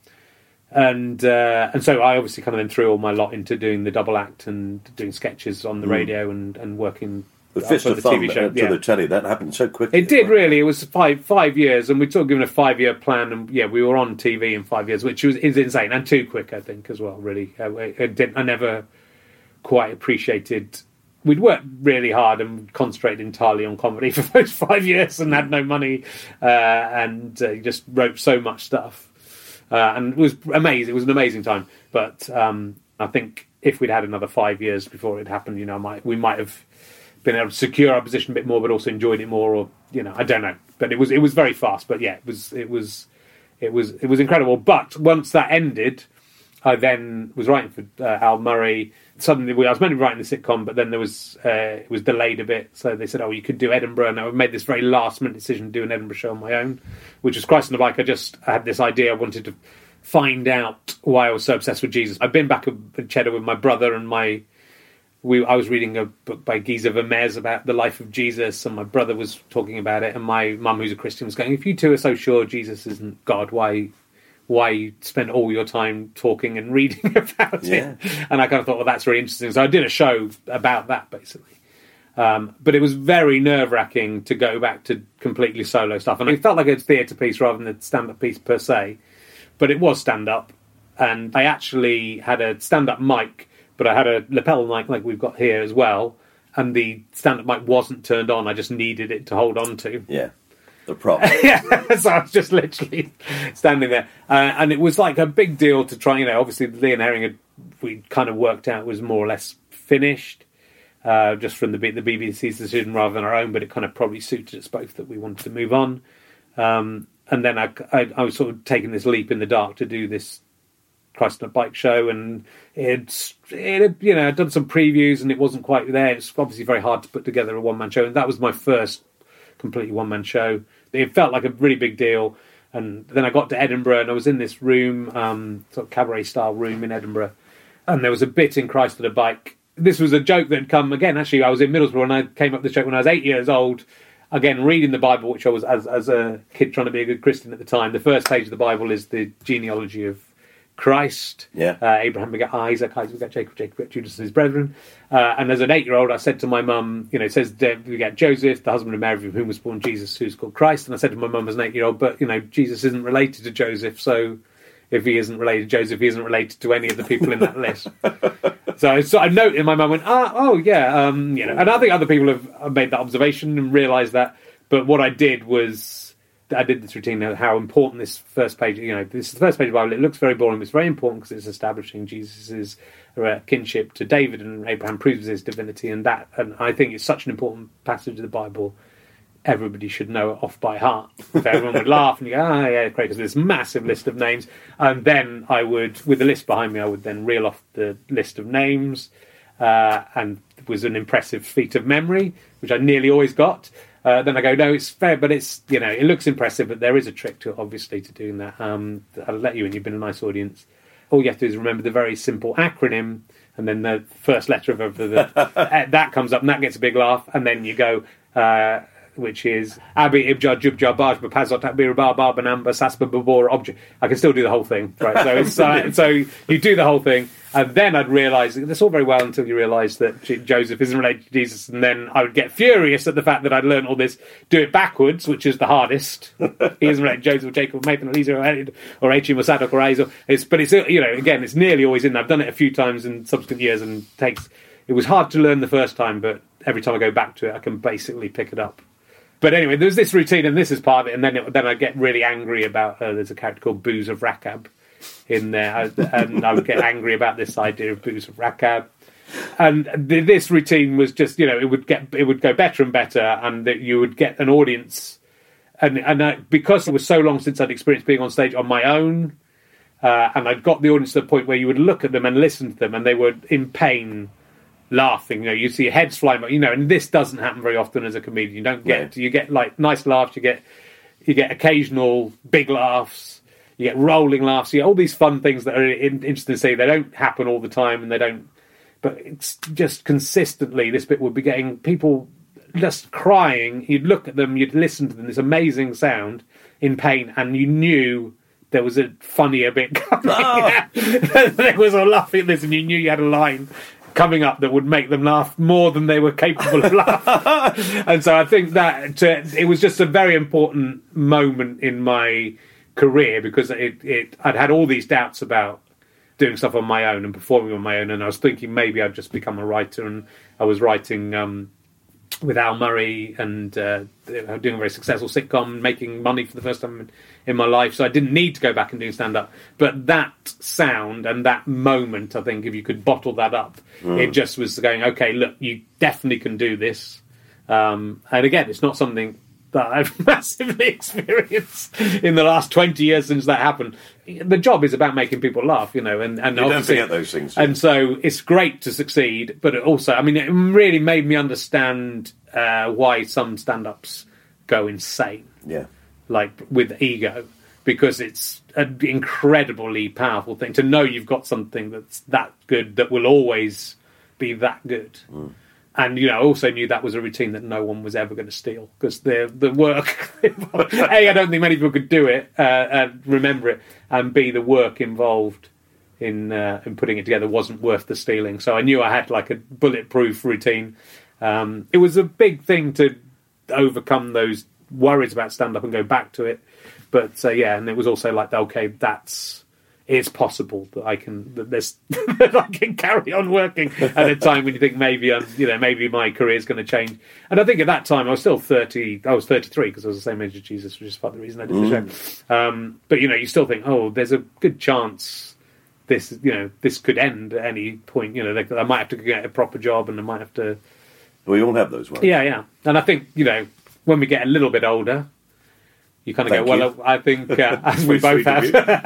And uh, and so I obviously kind of then threw all my lot into doing the double act and doing sketches on the mm. radio and, and working... The Fist of Fun T V show, to yeah. the telly, that happened so quickly. It did, really. It was five five years, and we'd sort of given a five-year plan, and yeah, we were on T V in five years, which was is insane, and too quick, I think, as well, really. Uh, it didn't, I never quite appreciated... We'd worked really hard and concentrated entirely on comedy for those five years and had no money, uh, and uh, just wrote so much stuff. Uh, and it was amazing. It was an amazing time. But um, I think if we'd had another five years before it happened, you know, might, we might have... been able to secure our position a bit more, but also enjoyed it more, or you know, I don't know. But it was it was very fast. But yeah, it was it was it was it was incredible. But once that ended, I then was writing for uh, Al Murray. Suddenly, I was meant to be writing the sitcom, but then there was uh, it was delayed a bit. So they said, "Oh, you could do Edinburgh," and I made this very last minute decision to do an Edinburgh show on my own, which was Christ on the Bike. I just I had this idea. I wanted to find out why I was so obsessed with Jesus. I've been back at Cheddar with my brother and my. We, I was reading a book by Giza Vermes about the life of Jesus, and my brother was talking about it, and my mum, who's a Christian, was going, if you two are so sure Jesus isn't God, why why spend all your time talking and reading about yeah. it? And I kind of thought, well, that's really interesting. So I did a show about that, basically. Um, but it was very nerve-wracking to go back to completely solo stuff. And it felt like a theatre piece rather than a stand-up piece per se. But it was stand-up, and I actually had a stand-up mic, but I had a lapel mic like we've got here as well, and the stand-up mic wasn't turned on. I just needed it to hold on to. Yeah, the prop. yeah, so I was just literally standing there. Uh, and it was like a big deal to try, you know, obviously Leon Herring had, we kind of worked out was more or less finished, uh, just from the, the B B C's decision rather than our own, but it kind of probably suited us both that we wanted to move on. Um, and then I, I, I was sort of taking this leap in the dark to do this Christ on a Bike show, and it's it had, you know, I'd done some previews and it wasn't quite there. It's obviously very hard to put together a one-man show, and that was my first completely one-man show. It felt like a really big deal, and then I got to Edinburgh and I was in this room, um, sort of cabaret-style room in Edinburgh, and there was a bit in Christ on a Bike. This was a joke that had come, again, actually, I was in Middlesbrough and I came up with this joke when I was eight years old, again, reading the Bible, which I was, as, as a kid trying to be a good Christian at the time. The first page of the Bible is the genealogy of Christ. Yeah. Uh, Abraham begat Isaac, Isaac begat Jacob, Jacob begat Judas and his brethren. Uh, and as an eight-year-old, I said to my mum, you know, it says we get Joseph, the husband of Mary, from whom was born Jesus, who's called Christ. And I said to my mum as an eight-year-old, but, you know, Jesus isn't related to Joseph, so if he isn't related, Joseph isn't related to any of the people in that list. So, so I note in my mind, went, ah, oh yeah, um, you know, and I think other people have made that observation and realised that. But what I did was, I did this routine, how important this first page, you know, this is the first page of the Bible. It looks very boring, but it's very important because it's establishing Jesus' uh, kinship to David, and Abraham proves his divinity, and that, and I think it's such an important passage of the Bible. Everybody should know it off by heart. If everyone would laugh and you go, ah, yeah, great, because there's this massive list of names. And then I would, with the list behind me, I would then reel off the list of names, uh, and it was an impressive feat of memory, which I nearly always got. Uh, then I go, no, it's fair, but it's, you know, it looks impressive, but there is a trick to it, obviously, to doing that. Um, I'll let you in, you've been a nice audience. All you have to do is remember the very simple acronym, and then the first letter of the, the that comes up, and that gets a big laugh, and then you go, uh, which is Abi, Ibjar, Jubjar, Barj, Bapazot, Abir, Bar, Bar, Banamba, Saspa, Babor, Object. I can still do the whole thing, right? So it's, uh, so you do the whole thing, and then I'd realise, that's all very well until you realise that J- Joseph isn't related to Jesus, and then I would get furious at the fact that I'd learned all this, do it backwards, which is the hardest. He isn't related to Joseph, or Jacob, or Nathan, or Eliezer, or Achim, or Sadok, or Azel. It's, but it's, you know, again, it's nearly always in there. I've done it a few times in subsequent years, and it takes, it was hard to learn the first time, but every time I go back to it, I can basically pick it up. But anyway, there's this routine, and this is part of it, and then it, then I get really angry about, uh, there's a character called Booz of Rakab in there, and I would get angry about this idea of Booz of Rakab. And the, this routine was just, you know, it would get, it would go better and better, and that you would get an audience. And, and uh, because it was so long since I'd experienced being on stage on my own, uh, and I'd got the audience to the point where you would look at them and listen to them, and they were in pain, laughing, you know, you see heads flying, you know, and this doesn't happen very often as a comedian. You don't get, yeah. you get like nice laughs, you get, you get occasional big laughs, you get rolling laughs, you get all these fun things that are in, interesting to see. They don't happen all the time, and they don't, but it's just consistently, this bit would be getting people just crying. You'd look at them, you'd listen to them, this amazing sound in pain, and you knew there was a funnier bit coming. Oh. There was a laughing at this, and you knew you had a line coming up that would make them laugh more than they were capable of laughing. And so I think that uh, it was just a very important moment in my career, because it, it I'd had all these doubts about doing stuff on my own and performing on my own, and I was thinking maybe I'd just become a writer, and I was writing um, with Al Murray and uh, doing a very successful sitcom, making money for the first time in, in my life, so I didn't need to go back and do stand-up. But that sound and that moment, I think, if you could bottle that up, mm. it just was going, okay, look, you definitely can do this. Um, and again, it's not something that I've massively experienced in the last twenty years since that happened. The job is about making people laugh, you know, and, and you don't forget those things. Yeah. And so it's great to succeed, but it also, I mean, it really made me understand uh, why some stand-ups go insane. Yeah. Like with ego, because it's an incredibly powerful thing to know you've got something that's that good, that will always be that good. Mm. And, you know, I also knew that was a routine that no one was ever going to steal, because the the work, A, I don't think many people could do it, uh, and remember it, and B, the work involved in uh, in putting it together wasn't worth the stealing. So I knew I had like a bulletproof routine. Um, it was a big thing to overcome those worries about stand-up and go back to it. But, uh, yeah, and it was also like, okay, that's... it's possible that I can that this that I can carry on working at a time when you think maybe I'm, you know, maybe my career is going to change. And I think at that time I was still thirty. I was thirty-three because I was the same age as Jesus, which is part of the reason I did mm. the show. Um, but you know, you still think, oh, there's a good chance this, you know, this could end at any point. You know, they, I might have to get a proper job, and I might have to. We all have those ones. Yeah, yeah. And I think, you know, when we get a little bit older, you kind of Thank go, you. well, I think, uh, as we both have,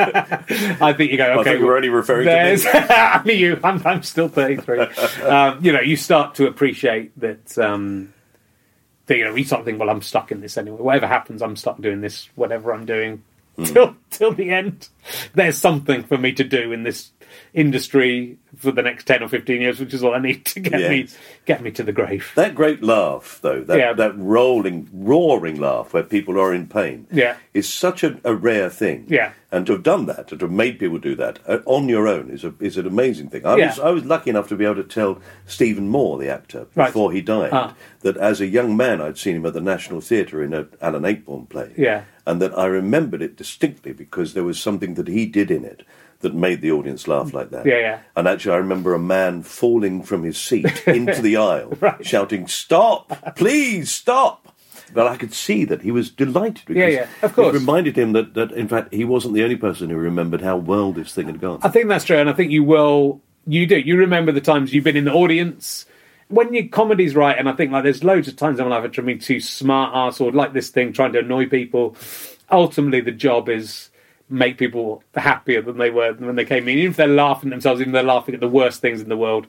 I think you go, okay. I think we're only referring there's, to me. only you. I'm, I'm still thirty-three. um, you know, you start to appreciate that, um, that, you know, you start to think, well, I'm stuck in this anyway. Whatever happens, I'm stuck doing this, whatever I'm doing, mm. till till the end. There's something for me to do in this industry for the next ten or fifteen years, which is all I need to get yes. me get me to the grave. That great laugh, though, that, yeah. that rolling, roaring laugh where people are in pain, yeah. is such a, a rare thing. Yeah. And to have done that, to have made people do that uh, on your own is a, is an amazing thing. I yeah. was I was lucky enough to be able to tell Stephen Moore, the actor, before right. he died, ah. that as a young man I'd seen him at the National Theatre in an Alan Ayckbourn play. Yeah. and that I remembered it distinctly because there was something that he did in it that made the audience laugh like that. Yeah, yeah. And actually, I remember a man falling from his seat into the aisle, right. shouting, "Stop! Please stop!" But I could see that he was delighted because yeah, yeah, of course. it reminded him that, that, in fact, he wasn't the only person who remembered how well this thing had gone. I think that's true, and I think you will, you do. You remember the times you've been in the audience. When your comedy's right, and I think like there's loads of times in my life I've tried to be too smart ass or like this thing, trying to annoy people. Ultimately, the job is make people happier than they were when they came in. Even if they're laughing at themselves, even if they're laughing at the worst things in the world,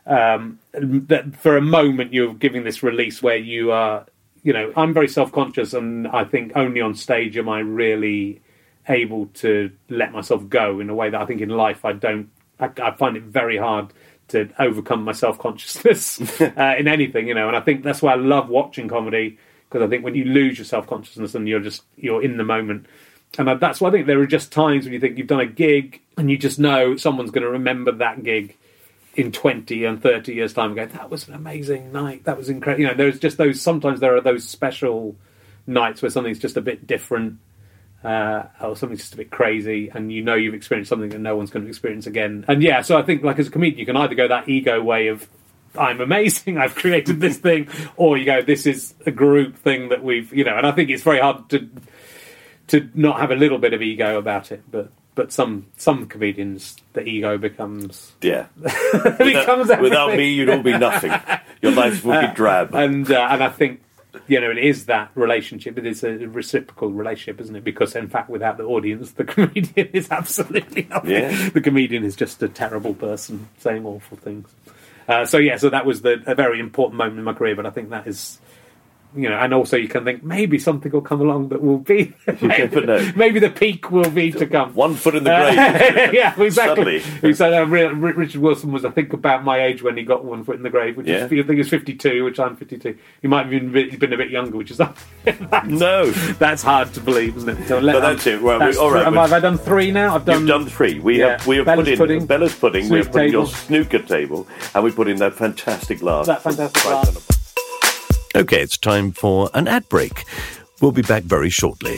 um, that for a moment you're giving this release where you are, you know, I'm very self-conscious, and I think only on stage am I really able to let myself go in a way that I think in life I don't. I, I find it very hard to overcome my self-consciousness uh, in anything, you know, and I think that's why I love watching comedy, because I think when you lose your self-consciousness and you're just, you're in the moment, and that's why I think there are just times when you think you've done a gig and you just know someone's going to remember that gig in twenty and thirty years' time and go, that was an amazing night, that was incredible. You know, there's just those, sometimes there are those special nights where something's just a bit different, Uh, or something's just a bit crazy, and you know you've experienced something that no one's going to experience again. And yeah, so I think like as a comedian you can either go that ego way of I'm amazing, I've created this thing, or you go this is a group thing that we've, you know, and I think it's very hard to to not have a little bit of ego about it, but but some some comedians the ego becomes yeah becomes without, without me you'd all be nothing. Your life would be drab. uh, and uh, and I think, you know, it is that relationship. It is a reciprocal relationship, isn't it? Because, in fact, without the audience, the comedian is absolutely nothing. Yeah. The comedian is just a terrible person saying awful things. Uh, so, yeah, so that was the, a very important moment in my career, but I think that is, you know, and also you can think maybe something will come along that will be, maybe, know. maybe the peak will be to come. One foot in the grave. Uh, yeah, exactly. Suddenly. He said uh, Richard Wilson was, I think, about my age when he got one foot in the grave, which Yeah. is, I think he's fifty-two, which I'm fifty-two. He might have been, been a bit younger, which is that's, No. that's hard to believe, isn't it? So let, But that's it. Well, that's we, all right. three, have I done three now? I've done. You've done three. We yeah, have we have Bella's put in pudding, Bella's pudding. We have snooker put in your table. snooker table, and we put in that fantastic laugh. That fantastic laugh. Okay, it's time for an ad break. We'll be back very shortly.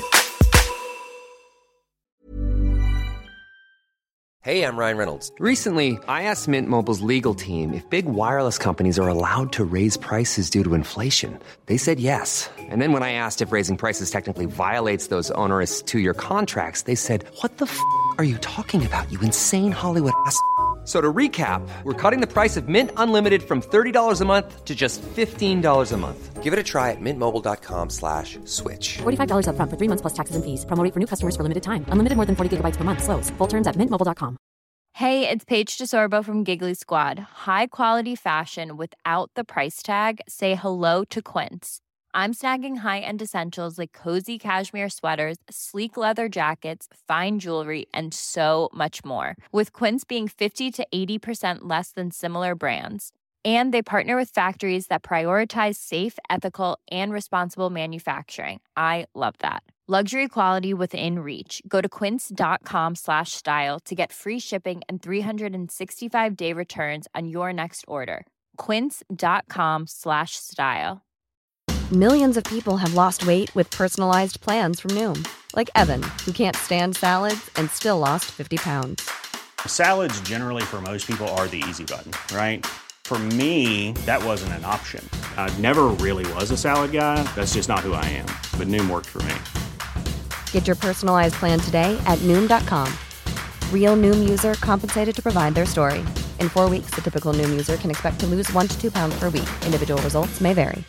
Hey, I'm Ryan Reynolds. Recently, I asked Mint Mobile's legal team if big wireless companies are allowed to raise prices due to inflation. They said yes. And then when I asked if raising prices technically violates those onerous two-year contracts, they said, what the f*** are you talking about, you insane Hollywood ass f- So to recap, we're cutting the price of Mint Unlimited from thirty dollars a month to just fifteen dollars a month. Give it a try at mintmobile.com slash switch. forty-five dollars up front for three months plus taxes and fees. Promo rate for new customers for limited time. Unlimited more than forty gigabytes per month. Slows full terms at mint mobile dot com. Hey, it's Paige DeSorbo from Giggly Squad. High quality fashion without the price tag. Say hello to Quince. I'm snagging high-end essentials like cozy cashmere sweaters, sleek leather jackets, fine jewelry, and so much more. With Quince being fifty to eighty percent less than similar brands. And they partner with factories that prioritize safe, ethical, and responsible manufacturing. I love that. Luxury quality within reach. Go to quince.com slash style to get free shipping and three sixty-five day returns on your next order. Quince.com slash style. Millions of people have lost weight with personalized plans from Noom. Like Evan, who can't stand salads and still lost fifty pounds. Salads generally for most people are the easy button, right? For me, that wasn't an option. I never really was a salad guy. That's just not who I am. But Noom worked for me. Get your personalized plan today at Noom dot com. Real Noom user compensated to provide their story. In four weeks, the typical Noom user can expect to lose one to two pounds per week. Individual results may vary.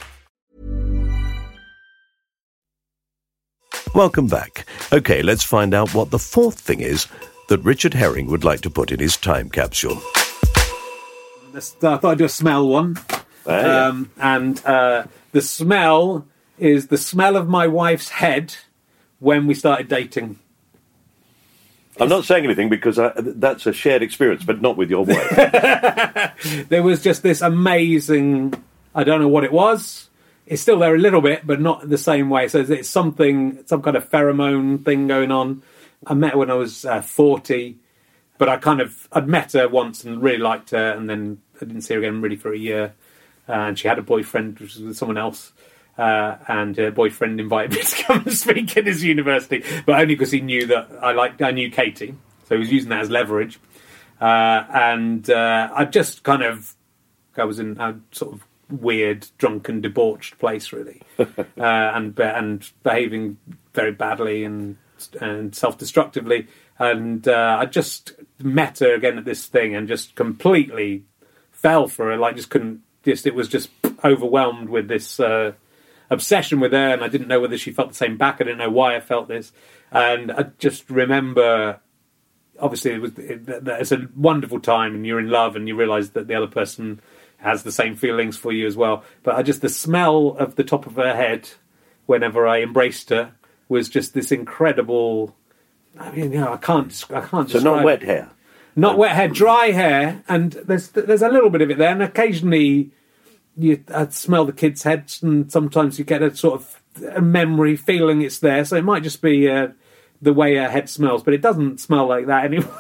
Welcome back. Okay, let's find out what the fourth thing is that Richard Herring would like to put in his time capsule. This, I thought I'd do a smell one. Ah, yeah. um, and uh, the smell is the smell of my wife's head when we started dating. I'm not saying anything because I, that's a shared experience, but not with your wife. There was just this amazing, I don't know what it was. It's still there a little bit, but not the same way. So it's something, some kind of pheromone thing going on. I met her when I was uh, forty, but I kind of, I'd met her once and really liked her, and then I didn't see her again really for a year. Uh, and she had a boyfriend, which was with someone else. Uh, and her boyfriend invited me to come and speak at his university, but only because he knew that I liked, I knew Katie, so he was using that as leverage. Uh, and uh, I just kind of, I was in a sort of weird, drunken, debauched place, really, uh, and and behaving very badly and and self-destructively. And uh, I just met her again at this thing and just completely fell for her. Like, just couldn't. Just it was just overwhelmed with this. Uh, obsession with her, and I didn't know whether she felt the same back. I didn't know why I felt this, and I just remember, obviously, it was it, it's a wonderful time, and you're in love, and you realise that the other person has the same feelings for you as well. But I just the smell of the top of her head whenever I embraced her was just this incredible. I mean, you know, I can't, I can't. So not wet hair, not wet hair, dry hair, and there's there's a little bit of it there, and occasionally. You I'd smell the kids' heads, and sometimes you get a sort of a memory feeling it's there. So it might just be uh, the way her head smells, but it doesn't smell like that anymore.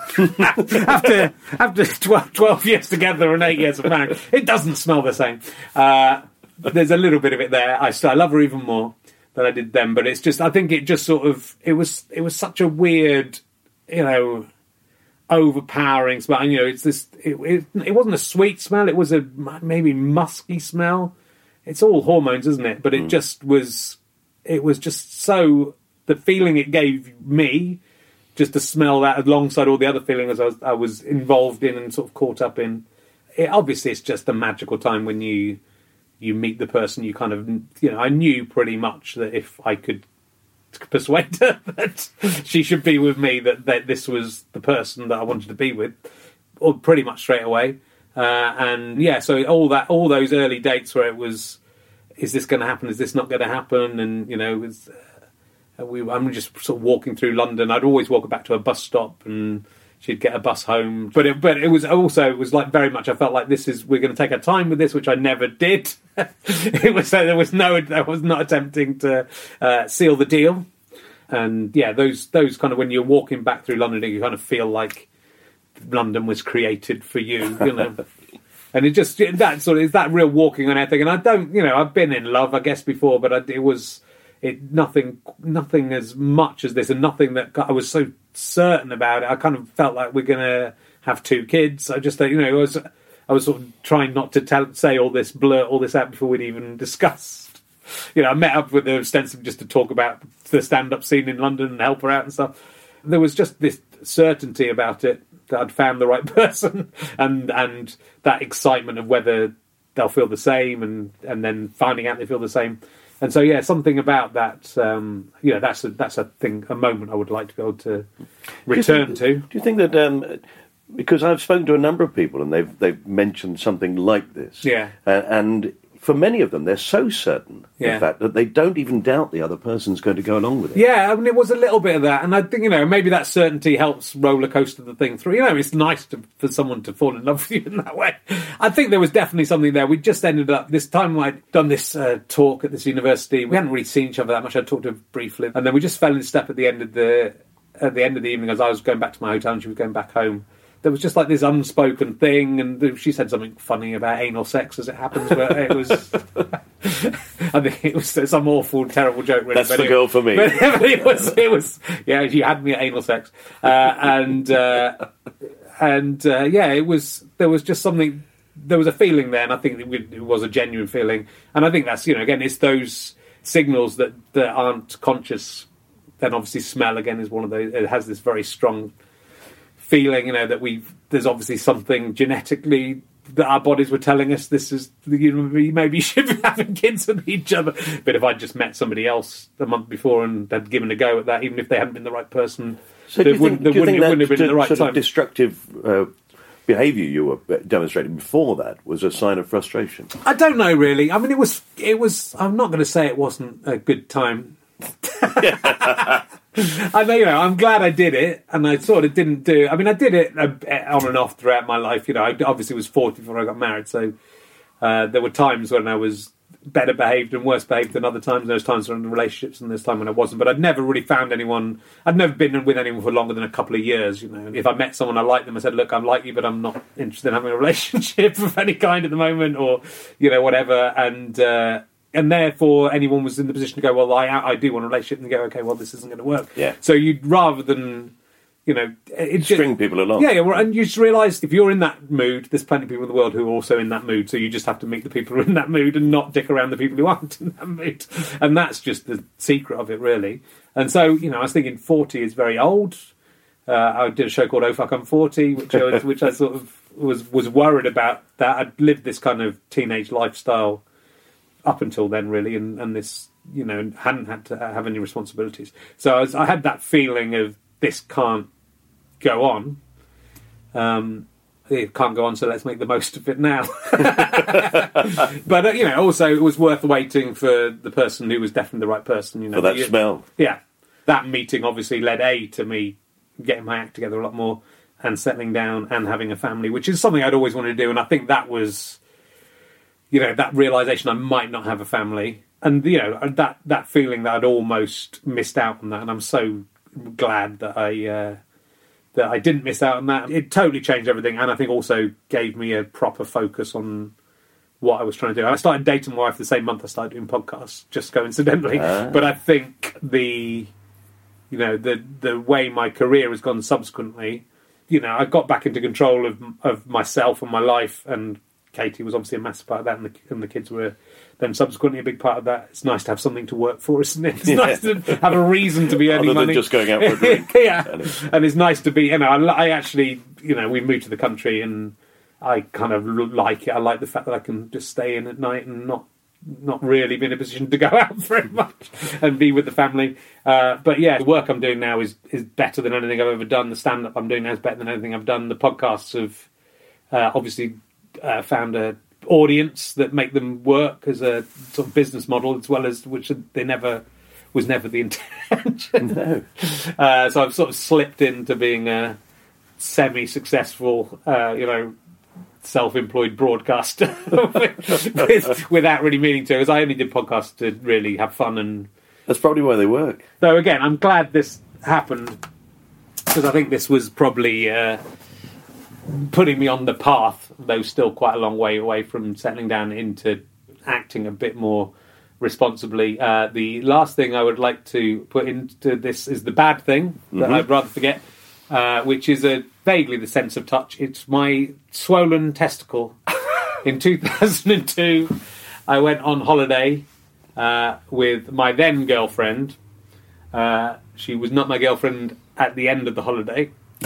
after after twelve, twelve years together and eight years of marriage, it doesn't smell the same. Uh, there's a little bit of it there. I still I love her even more than I did then, but it's just I think it just sort of it was it was such a weird, you know. Overpowering smell, and you know, it's this. It, it, it wasn't a sweet smell; it was a maybe musky smell. It's all hormones, isn't it? But it mm. just was. It was just so the feeling it gave me, just to smell that alongside all the other feelings I was, I was involved in and sort of caught up in. It, obviously, it's just a magical time when you you meet the person you kind of you know. I knew pretty much that if I could. Persuade her that she should be with me, that, that this was the person that I wanted to be with, or pretty much straight away. Uh, and yeah, so all that, all those early dates where it was, is this going to happen? Is this not going to happen? And you know, it was, uh, we, I'm just sort of walking through London. I'd always walk her back to a bus stop, and she'd get a bus home. But it, but it was also it was like very much. I felt like this is we're going to take our time with this, which I never did. It was so there was no I was not attempting to uh, seal the deal. And yeah, those those kind of when you're walking back through London, you kind of feel like London was created for you, you know. And it just that sort of is that real walking on air thing. And I don't, you know, I've been in love, I guess, before, but I, it was it nothing nothing as much as this, and nothing that I was so certain about it. I kind of felt like we're going to have two kids. I just, you know, I was I was sort of trying not to tell, say all this, blurt all this out before we'd even discussed. You know, I met up with her ostensibly just to talk about the stand-up scene in London and help her out and stuff. There was just this certainty about it that I'd found the right person, and and that excitement of whether they'll feel the same, and, and then finding out they feel the same. And so, yeah, something about that. Um, you know, that's a that's a thing, a moment I would like to be able to return do you think, to. Do you think that? Um, because I've spoken to a number of people, and they've they've mentioned something like this. Yeah, uh, and. For many of them, they're so certain yeah. of that that they don't even doubt the other person's going to go along with it. Yeah, I mean, it was a little bit of that. And I think, you know, maybe that certainty helps roller coaster the thing through. You know, it's nice to, for someone to fall in love with you in that way. I think there was definitely something there. We just ended up, this time I'd done this uh, talk at this university. We hadn't really seen each other that much. I talked to her briefly. And then we just fell in step at the end of the, at the end of the evening as I was going back to my hotel and she was going back home. There was just like this unspoken thing, and she said something funny about anal sex, as it happens. But it was, I think it was some awful, terrible joke. Really. That's but the it, girl for me. But it was, it was, yeah. She had me at anal sex, uh, and uh, and uh, yeah, it was. There was just something. There was a feeling there, and I think it was a genuine feeling. And I think that's, you know, again, it's those signals that that aren't conscious. Then obviously, smell again is one of those. It has this very strong feeling, you know, that we've there's obviously something genetically that our bodies were telling us this is, you know, maybe you should be having kids with each other. But if I'd just met somebody else the month before and had given a go at that, even if they hadn't been the right person, so they wouldn't, think, they wouldn't, think it wouldn't have been the right sort time. Of destructive uh, behaviour you were demonstrating before that was a sign of frustration? I don't know, really. I mean, it was. It was. I'm not going to say it wasn't a good time. I know, you know, I'm glad I did it, and I sort of didn't do. I mean, I did it on and off throughout my life. You know, I obviously was forty before I got married, so uh, there were times when I was better behaved and worse behaved than other times. There was times when I was in relationships, and there's time when I wasn't. But I'd never really found anyone. I'd never been with anyone for longer than a couple of years. You know, if I met someone I liked them, I said, "Look, I like you, but I'm not interested in having a relationship of any kind at the moment," or you know, whatever. And uh, and therefore anyone was in the position to go, well, I I do want a relationship, and go, okay, well, this isn't going to work. Yeah. So you'd rather than, you know, it string just, people along. Yeah, yeah, well, and you just realise if you're in that mood, there's plenty of people in the world who are also in that mood. So you just have to meet the people who are in that mood and not dick around the people who aren't in that mood. And that's just the secret of it, really. And so, you know, I was thinking forty is very old. Uh, I did a show called Oh Fuck I'm forty, which I, was, which I sort of was was worried about that. I'd lived this kind of teenage lifestyle up until then, really, and, and this, you know, hadn't had to have any responsibilities. So I, was, I had that feeling of this can't go on. Um, it can't go on, so let's make the most of it now. But, uh, you know, also it was worth waiting for the person who was definitely the right person. You know, For that you, smell. Yeah. That meeting obviously led A to me getting my act together a lot more and settling down and having a family, which is something I'd always wanted to do. And I think that was, you know, that realisation I might not have a family. And, you know, that, that feeling that I'd almost missed out on that. And I'm so glad that I... Uh, that I didn't miss out on that. It totally changed everything, and I think also gave me a proper focus on what I was trying to do. I started dating my wife the same month I started doing podcasts, just coincidentally. Ah. But I think the, you know, the the way my career has gone subsequently, you know, I got back into control of of myself and my life, and Katie was obviously a massive part of that, and the, and the kids were then subsequently a big part of that. It's nice to have something to work for, isn't it? It's yeah. nice to have a reason to be earning Other than money. just going out for a drink. Yeah, and it's nice to be, you know, I, I actually, you know, we moved to the country and I kind of like it. I like the fact that I can just stay in at night and not not really be in a position to go out very much and be with the family. Uh, but yeah, the work I'm doing now is, is better than anything I've ever done. The stand-up I'm doing now is better than anything I've done. The podcasts have uh, obviously uh, found a audience that make them work as a sort of business model, as well as which they never was never the intention. No. Uh, so I've sort of slipped into being a semi-successful, uh, you know, self-employed broadcaster with, without really meaning to, because I only did podcasts to really have fun. And that's probably why they work. So again, I'm glad this happened, because I think this was probably uh, putting me on the path, though still quite a long way away from settling down into acting a bit more responsibly. Uh, the last thing I would like to put into this is the bad thing that mm-hmm. I'd rather forget, uh, which is a vaguely the sense of touch. It's my swollen testicle. In two thousand two, I went on holiday uh, with my then girlfriend. Uh, she was not my girlfriend at the end of the holiday.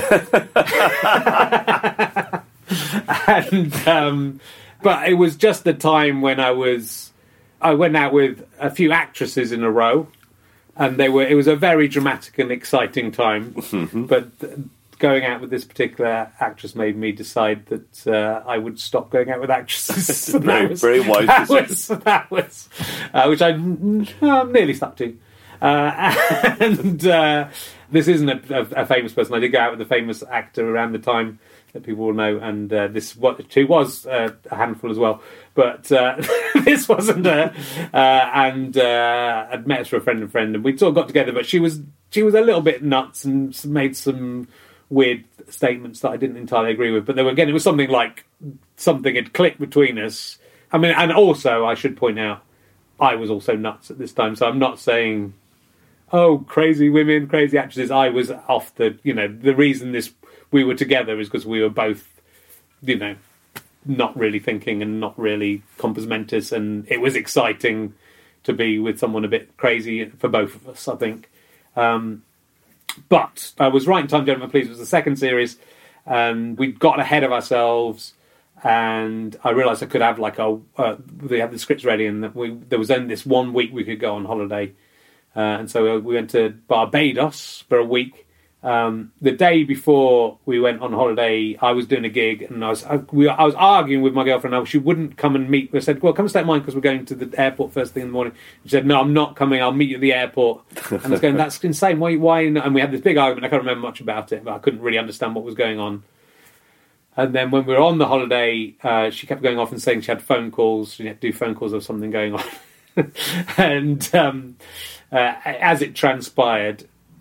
and um, but it was just the time when I was I went out with a few actresses in a row, and they were it was a very dramatic and exciting time. Mm-hmm. But going out with this particular actress made me decide that uh, I would stop going out with actresses. very, was, very wise that decision. was, that was uh, which I uh, nearly stuck to. Uh, and uh, this isn't a, a, a famous person. I did go out with a famous actor around the time that people will know, and uh, this what too was uh, a handful as well. But uh, this wasn't a. Uh, and uh, I'd met her through a friend of a friend, and we sort of got together. But she was she was a little bit nuts and made some weird statements that I didn't entirely agree with. But there were, again, it was something like something had clicked between us. I mean, and also I should point out, I was also nuts at this time. So I'm not saying, oh, crazy women, crazy actresses. I was off the, you know, the reason this we were together is because we were both, you know, not really thinking and not really compos mentis, and it was exciting to be with someone a bit crazy for both of us, I think. Um, but I was right in time, Gentlemen Please. It was the second series, and we'd got ahead of ourselves, and I realised I could have like a, uh, they had the scripts ready, and we, there was then this one week we could go on holiday. Uh, and so we went to Barbados for a week. Um, the day before we went on holiday, I was doing a gig, and I was I, we, I was arguing with my girlfriend. Now she wouldn't come and meet. I said, "Well, come and stay at mine because we're going to the airport first thing in the morning." She said, "No, I'm not coming. I'll meet you at the airport." And I was going, "That's insane. Why? Why?" And we had this big argument. I can't remember much about it, but I couldn't really understand what was going on. And then when we were on the holiday, uh, she kept going off and saying she had phone calls. She had to do phone calls of something going on, and. Um, Uh, as it transpired,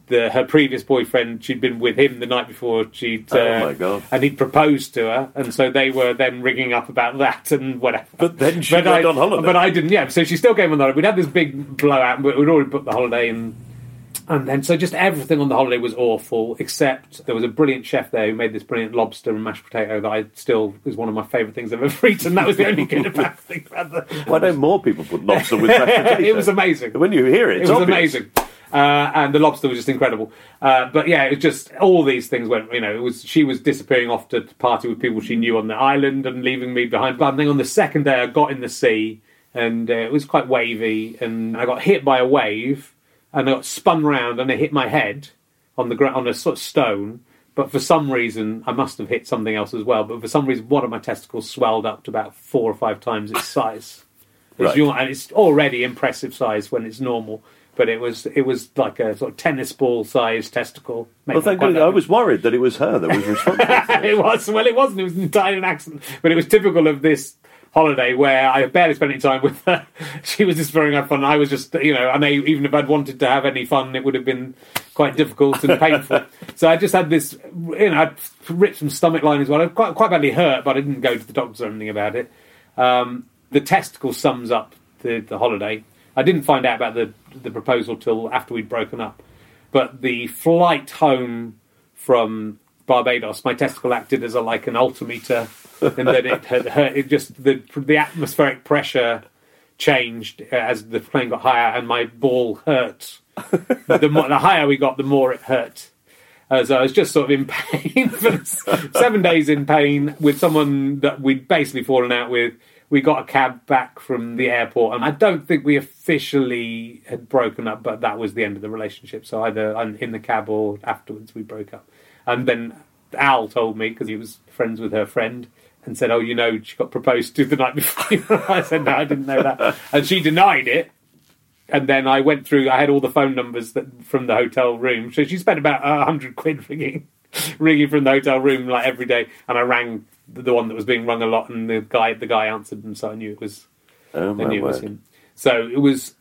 the, her previous boyfriend, she'd been with him the night before. She'd, uh, oh my God! And he'd proposed to her, and so they were then ringing up about that and whatever. But then she but went I, on holiday. But I didn't. Yeah, so she still came on the holiday. We'd had this big blowout. We'd already booked the holiday, and and then so just everything on the holiday was awful. Except there was a brilliant chef there who made this brilliant lobster and mashed potato that I still is one of my favourite things I've ever eaten. That was the only good about thing about the. Why don't more people put lobster with mashed potato? It was amazing. When you hear it, it's it was obvious. amazing. Uh, and the lobster was just incredible. Uh, but yeah, it was just all these things went. You know, it was she was disappearing off to party with people she knew on the island and leaving me behind. But I think on the second day, I got in the sea and uh, it was quite wavy, and I got hit by a wave and I got spun round and it hit my head on the ground on a sort of stone. But for some reason, I must have hit something else as well. But for some reason, one of my testicles swelled up to about four or five times its size. It's, Right. and it's already impressive size when it's normal. But it was it was like a sort of tennis ball sized testicle. Well, thank goodness. I was worried that it was her that was responsible. It was well, it wasn't. It was entirely an accident. But it was typical of this holiday where I barely spent any time with her. She was just very much fun. I was just, you know, and I, even if I'd wanted to have any fun, it would have been quite difficult and painful. So I just had this, you know, I'd ripped some stomach line as well. I was quite, quite badly hurt, but I didn't go to the doctors or anything about it. Um, the testicle sums up the, the holiday. I didn't find out about the the proposal till after we'd broken up. But the flight home from Barbados, my testicle acted as a like an altimeter, in that it had hurt. It just the the atmospheric pressure changed as the plane got higher, and my ball hurt. the, more, the higher we got, the more it hurt. Uh, so I was just sort of in pain for seven days in pain with someone that we'd basically fallen out with. We got a cab back from the airport, and I don't think we officially had broken up, but that was the end of the relationship. So either in the cab or afterwards we broke up. And then Al told me, because he was friends with her friend, and said, oh, you know, she got proposed to the night before. I said, no, I didn't know that. And she denied it. And then I went through, I had all the phone numbers that from the hotel room. So she spent about a hundred quid ringing, ringing from the hotel room like every day. And I rang the one that was being rung a lot, and the guy the guy answered, and so I knew it was, Oh, my I knew it was word. him. So it was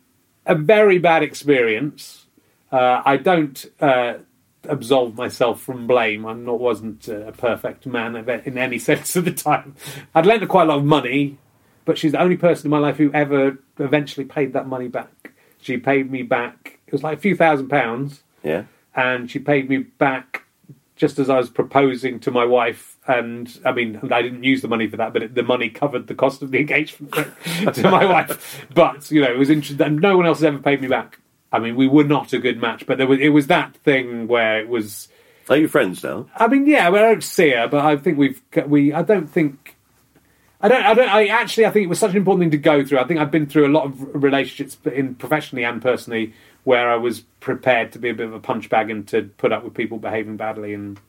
a very bad experience. Uh, I don't uh, absolve myself from blame. I not wasn't a perfect man in any sense at the time. I'd lent her quite a lot of money, but she's the only person in my life who ever eventually paid that money back. She paid me back. It was like a few thousand pounds. Yeah. And she paid me back just as I was proposing to my wife. And, I mean, I didn't use the money for that, but it, the money covered the cost of the engagement to my wife. But, you know, it was interesting. And no one else has ever paid me back. I mean, we were not a good match, but there was it was that thing where it was... Are you friends now? I mean, yeah, well, I don't see her, but I think we've... we. I don't think... I don't, I don't, I actually, I think it was such an important thing to go through. I think I've been through a lot of relationships, in professionally and personally, where I was prepared to be a bit of a punch bag and to put up with people behaving badly, and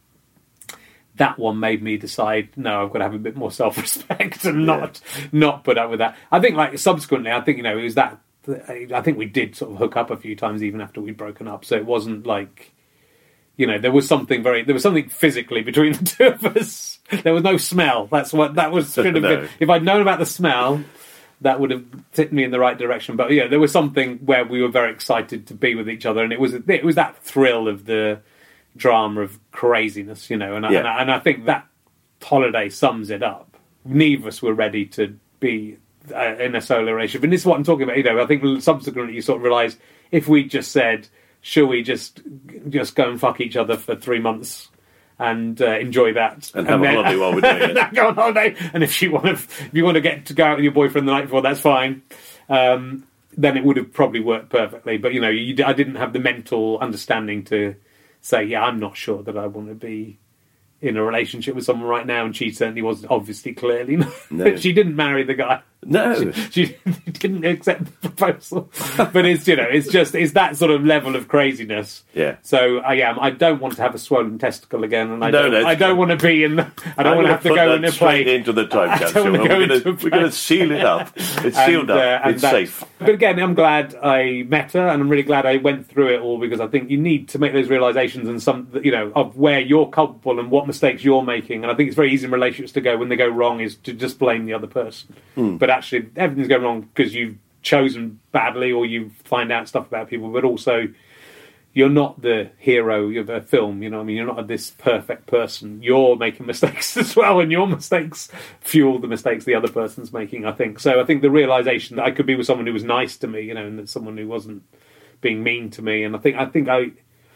that one made me decide, no, I've got to have a bit more self-respect and not yeah. not put up with that. I think, like, subsequently, I think, you know, it was that, I think we did sort of hook up a few times even after we'd broken up, so it wasn't like, you know, there was something very, there was something physically between the two of us. There was no smell. That's what, that was, should have no. been, if I'd known about the smell, that would have tipped me in the right direction. But, yeah, there was something where we were very excited to be with each other, and it was, it was that thrill of the drama of craziness, you know, and, yeah. I, and, I, and I think that holiday sums it up. Neither of us were ready to be uh, in a solo relationship, and this is what I'm talking about. You know, I think subsequently you sort of realise if we just said, "Shall we just just go and fuck each other for three months and uh, enjoy that and, and have then, a holiday while we're doing it?" Go on holiday, and if you want to, if you want to get to go out with your boyfriend the night before, that's fine. Um, then it would have probably worked perfectly. But you know, you, I didn't have the mental understanding to say, yeah, I'm not sure that I want to be in a relationship with someone right now, and she certainly wasn't, obviously, clearly. No. She didn't marry the guy. No. She, she didn't accept the proposal. But it's, you know, it's just, it's that sort of level of craziness. Yeah. So I am, I don't want to have a swollen testicle again, and I no, don't, I don't want to be in, the, I don't I'm want to have to go in a plane. plane. into the time capsule. We're going to seal it up. It's sealed and, uh, up. and It's that, safe. But again, I'm glad I met her, and I'm really glad I went through it all, because I think you need to make those realisations and some, you know, of where you're culpable and what mistakes you're making. And I think it's very easy in relationships to go, when they go wrong, is to just blame the other person. Hmm. But actually, everything's going wrong because you've chosen badly, or you find out stuff about people. But also, you're not the hero of a film, you know what I mean? You're not this perfect person. You're making mistakes as well, and your mistakes fuel the mistakes the other person's making, I think. So I think the realisation that I could be with someone who was nice to me, you know, and that someone who wasn't being mean to me, and I think I think I,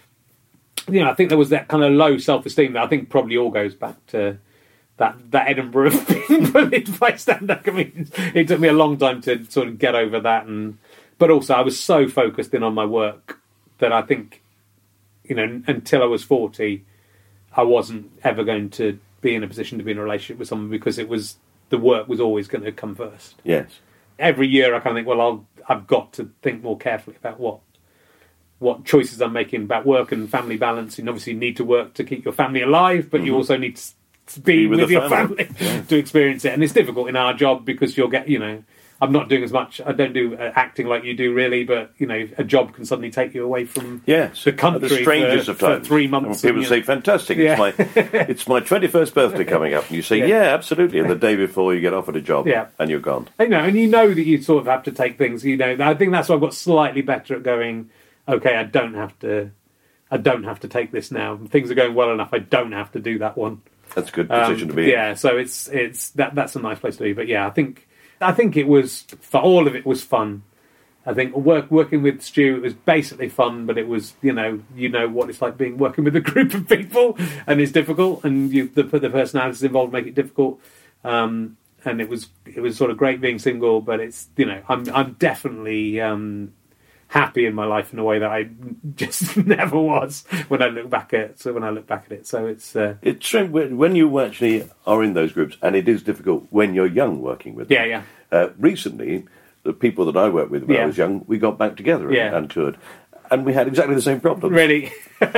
you know, I think there was that kind of low self-esteem that I think probably all goes back to that that Edinburgh of being bullied by stand-up comedians. It took me a long time to sort of get over that, and but also I was so focused in on my work that I think, you know, until I was forty, I wasn't ever going to be in a position to be in a relationship with someone, because it was the work was always going to come first. Yes. Every year I kind of think, well, I'll, I've got to think more carefully about what what choices I'm making about work and family balance. And obviously you need to work to keep your family alive, but mm-hmm. you also need to be, be with, with your family, family yeah. to experience it. And it's difficult in our job because you'll get, you know, I'm not doing as much, I don't do uh, acting like you do really, but, you know, a job can suddenly take you away from yes. the country the strangest for, of times. for three months. People and, say, know, fantastic, yeah. it's my it's my twenty-first birthday coming up. And you say, yeah. yeah, absolutely. And the day before you get offered a job yeah. and you're gone. You know, and you know that you sort of have to take things, you know, I think that's why I've got slightly better at going, okay, I don't have to, I don't have to take this now. Things are going well enough, I don't have to do that one. That's a good position um, to be in. Yeah, so it's, it's, that, that's a nice place to be. But yeah, I think, I think it was, for all of it was fun. I think work, working with Stu, it was basically fun, but it was, you know, you know what it's like being working with a group of people, and it's difficult, and you, the, the personalities involved make it difficult. Um, and it was, it was sort of great being single, but it's, you know, I'm, I'm definitely um, happy in my life in a way that I just never was when I look back at. So when I look back at it, so it's uh, it's true when you actually are in those groups, and it is difficult when you're young working with them. Yeah, yeah. Uh, recently, the people that I worked with when yeah. I was young, we got back together and, yeah. and toured, and we had exactly the same problems. Really, really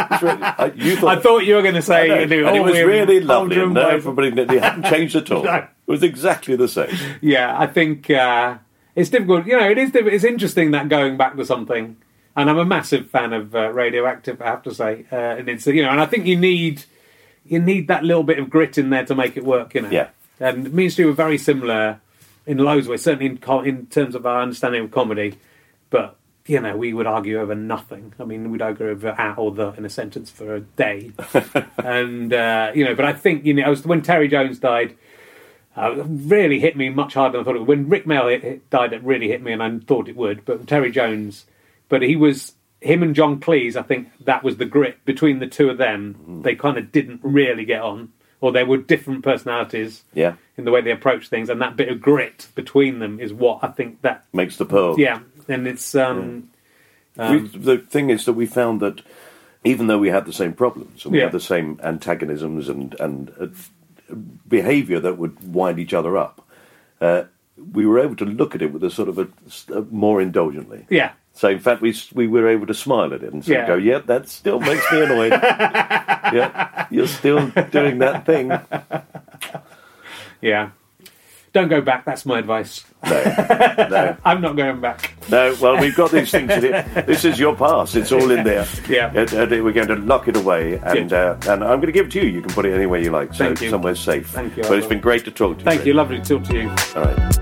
I, you thought, I thought you were going to say, know, you know, and oh, it was really lovely. And no, everybody, they hadn't changed at all. No. It was exactly the same. Yeah, I think uh, it's difficult. You know, it is. It's interesting that going back to something, and I'm a massive fan of uh, Radioactive, I have to say, uh, and it's you know, and I think you need you need that little bit of grit in there to make it work. You know, yeah. And me and Stu were very similar in loads of ways, certainly in, co- in terms of our understanding of comedy, but. You know, we would argue over nothing. I mean, we'd argue over at or the in a sentence for a day. and, uh, you know, but I think, you know, I was, when Terry Jones died, uh, it really hit me much harder than I thought it would. When Rick Mail hit, hit, died, it really hit me, and I thought it would. But Terry Jones, but he was, him and John Cleese, I think that was the grit between the two of them. Mm. They kind of didn't really get on, or they were different personalities yeah. in the way they approached things, and that bit of grit between them is what I think that... makes the pearl. Yeah. And it's um, yeah. um, we, the thing is that we found that even though we had the same problems and we yeah. had the same antagonisms and and uh, behaviour that would wind each other up, uh, we were able to look at it with a sort of a, a more indulgently. Yeah. So in fact, we we were able to smile at it and sort yeah. of go, "Yeah, that still makes me annoyed. yeah, you're still doing that thing." Yeah. Don't go back, that's my advice. No, no. I'm not going back. No, well, we've got these things in it. This is your past. It's all in there. Yeah. And, and we're going to lock it away, and uh, and I'm going to give it to you. You can put it anywhere you like, so Thank you. somewhere safe. Thank you. But it's been great to talk to you. Thank you, lovely to talk to you. All right.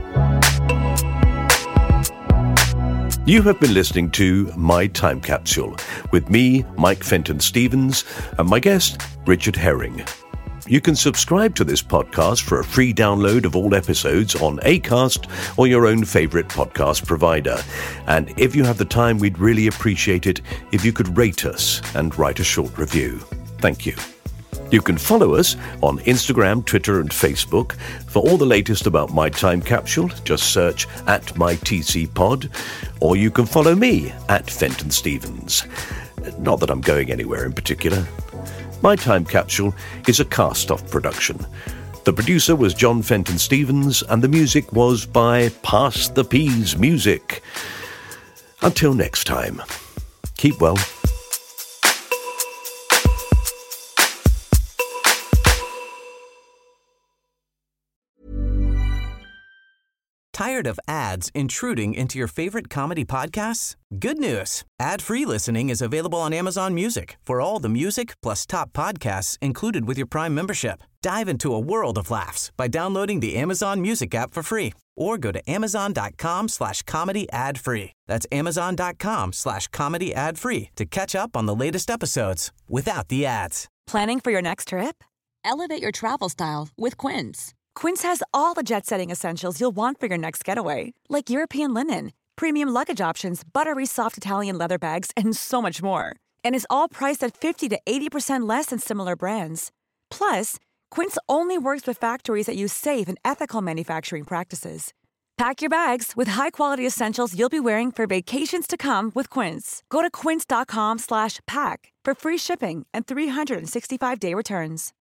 You have been listening to My Time Capsule with me, Mike Fenton Stevens, and my guest, Richard Herring. You can subscribe to this podcast for a free download of all episodes on Acast or your own favourite podcast provider. And if you have the time, we'd really appreciate it if you could rate us and write a short review. Thank you. You can follow us on Instagram, Twitter and Facebook. For all the latest about My Time Capsule, just search at MyTCPod, or you can follow me at Fenton Stevens. Not that I'm going anywhere in particular. My Time Capsule is a cast-off production. The producer was John Fenton Stevens, and the music was by Pass the Peas Music. Until next time, keep well. Tired of ads intruding into your favorite comedy podcasts? Good news. Ad-free listening is available on Amazon Music for all the music plus top podcasts included with your Prime membership. Dive into a world of laughs by downloading the Amazon Music app for free or go to amazon.com slash comedy ad free. That's amazon.com slash comedy ad free to catch up on the latest episodes without the ads. Planning for your next trip? Elevate your travel style with Quince. Quince has all the jet-setting essentials you'll want for your next getaway, like European linen, premium luggage options, buttery soft Italian leather bags, and so much more. And is all priced at fifty to eighty percent less than similar brands. Plus, Quince only works with factories that use safe and ethical manufacturing practices. Pack your bags with high-quality essentials you'll be wearing for vacations to come with Quince. Go to quince.com slash pack for free shipping and three sixty-five day returns.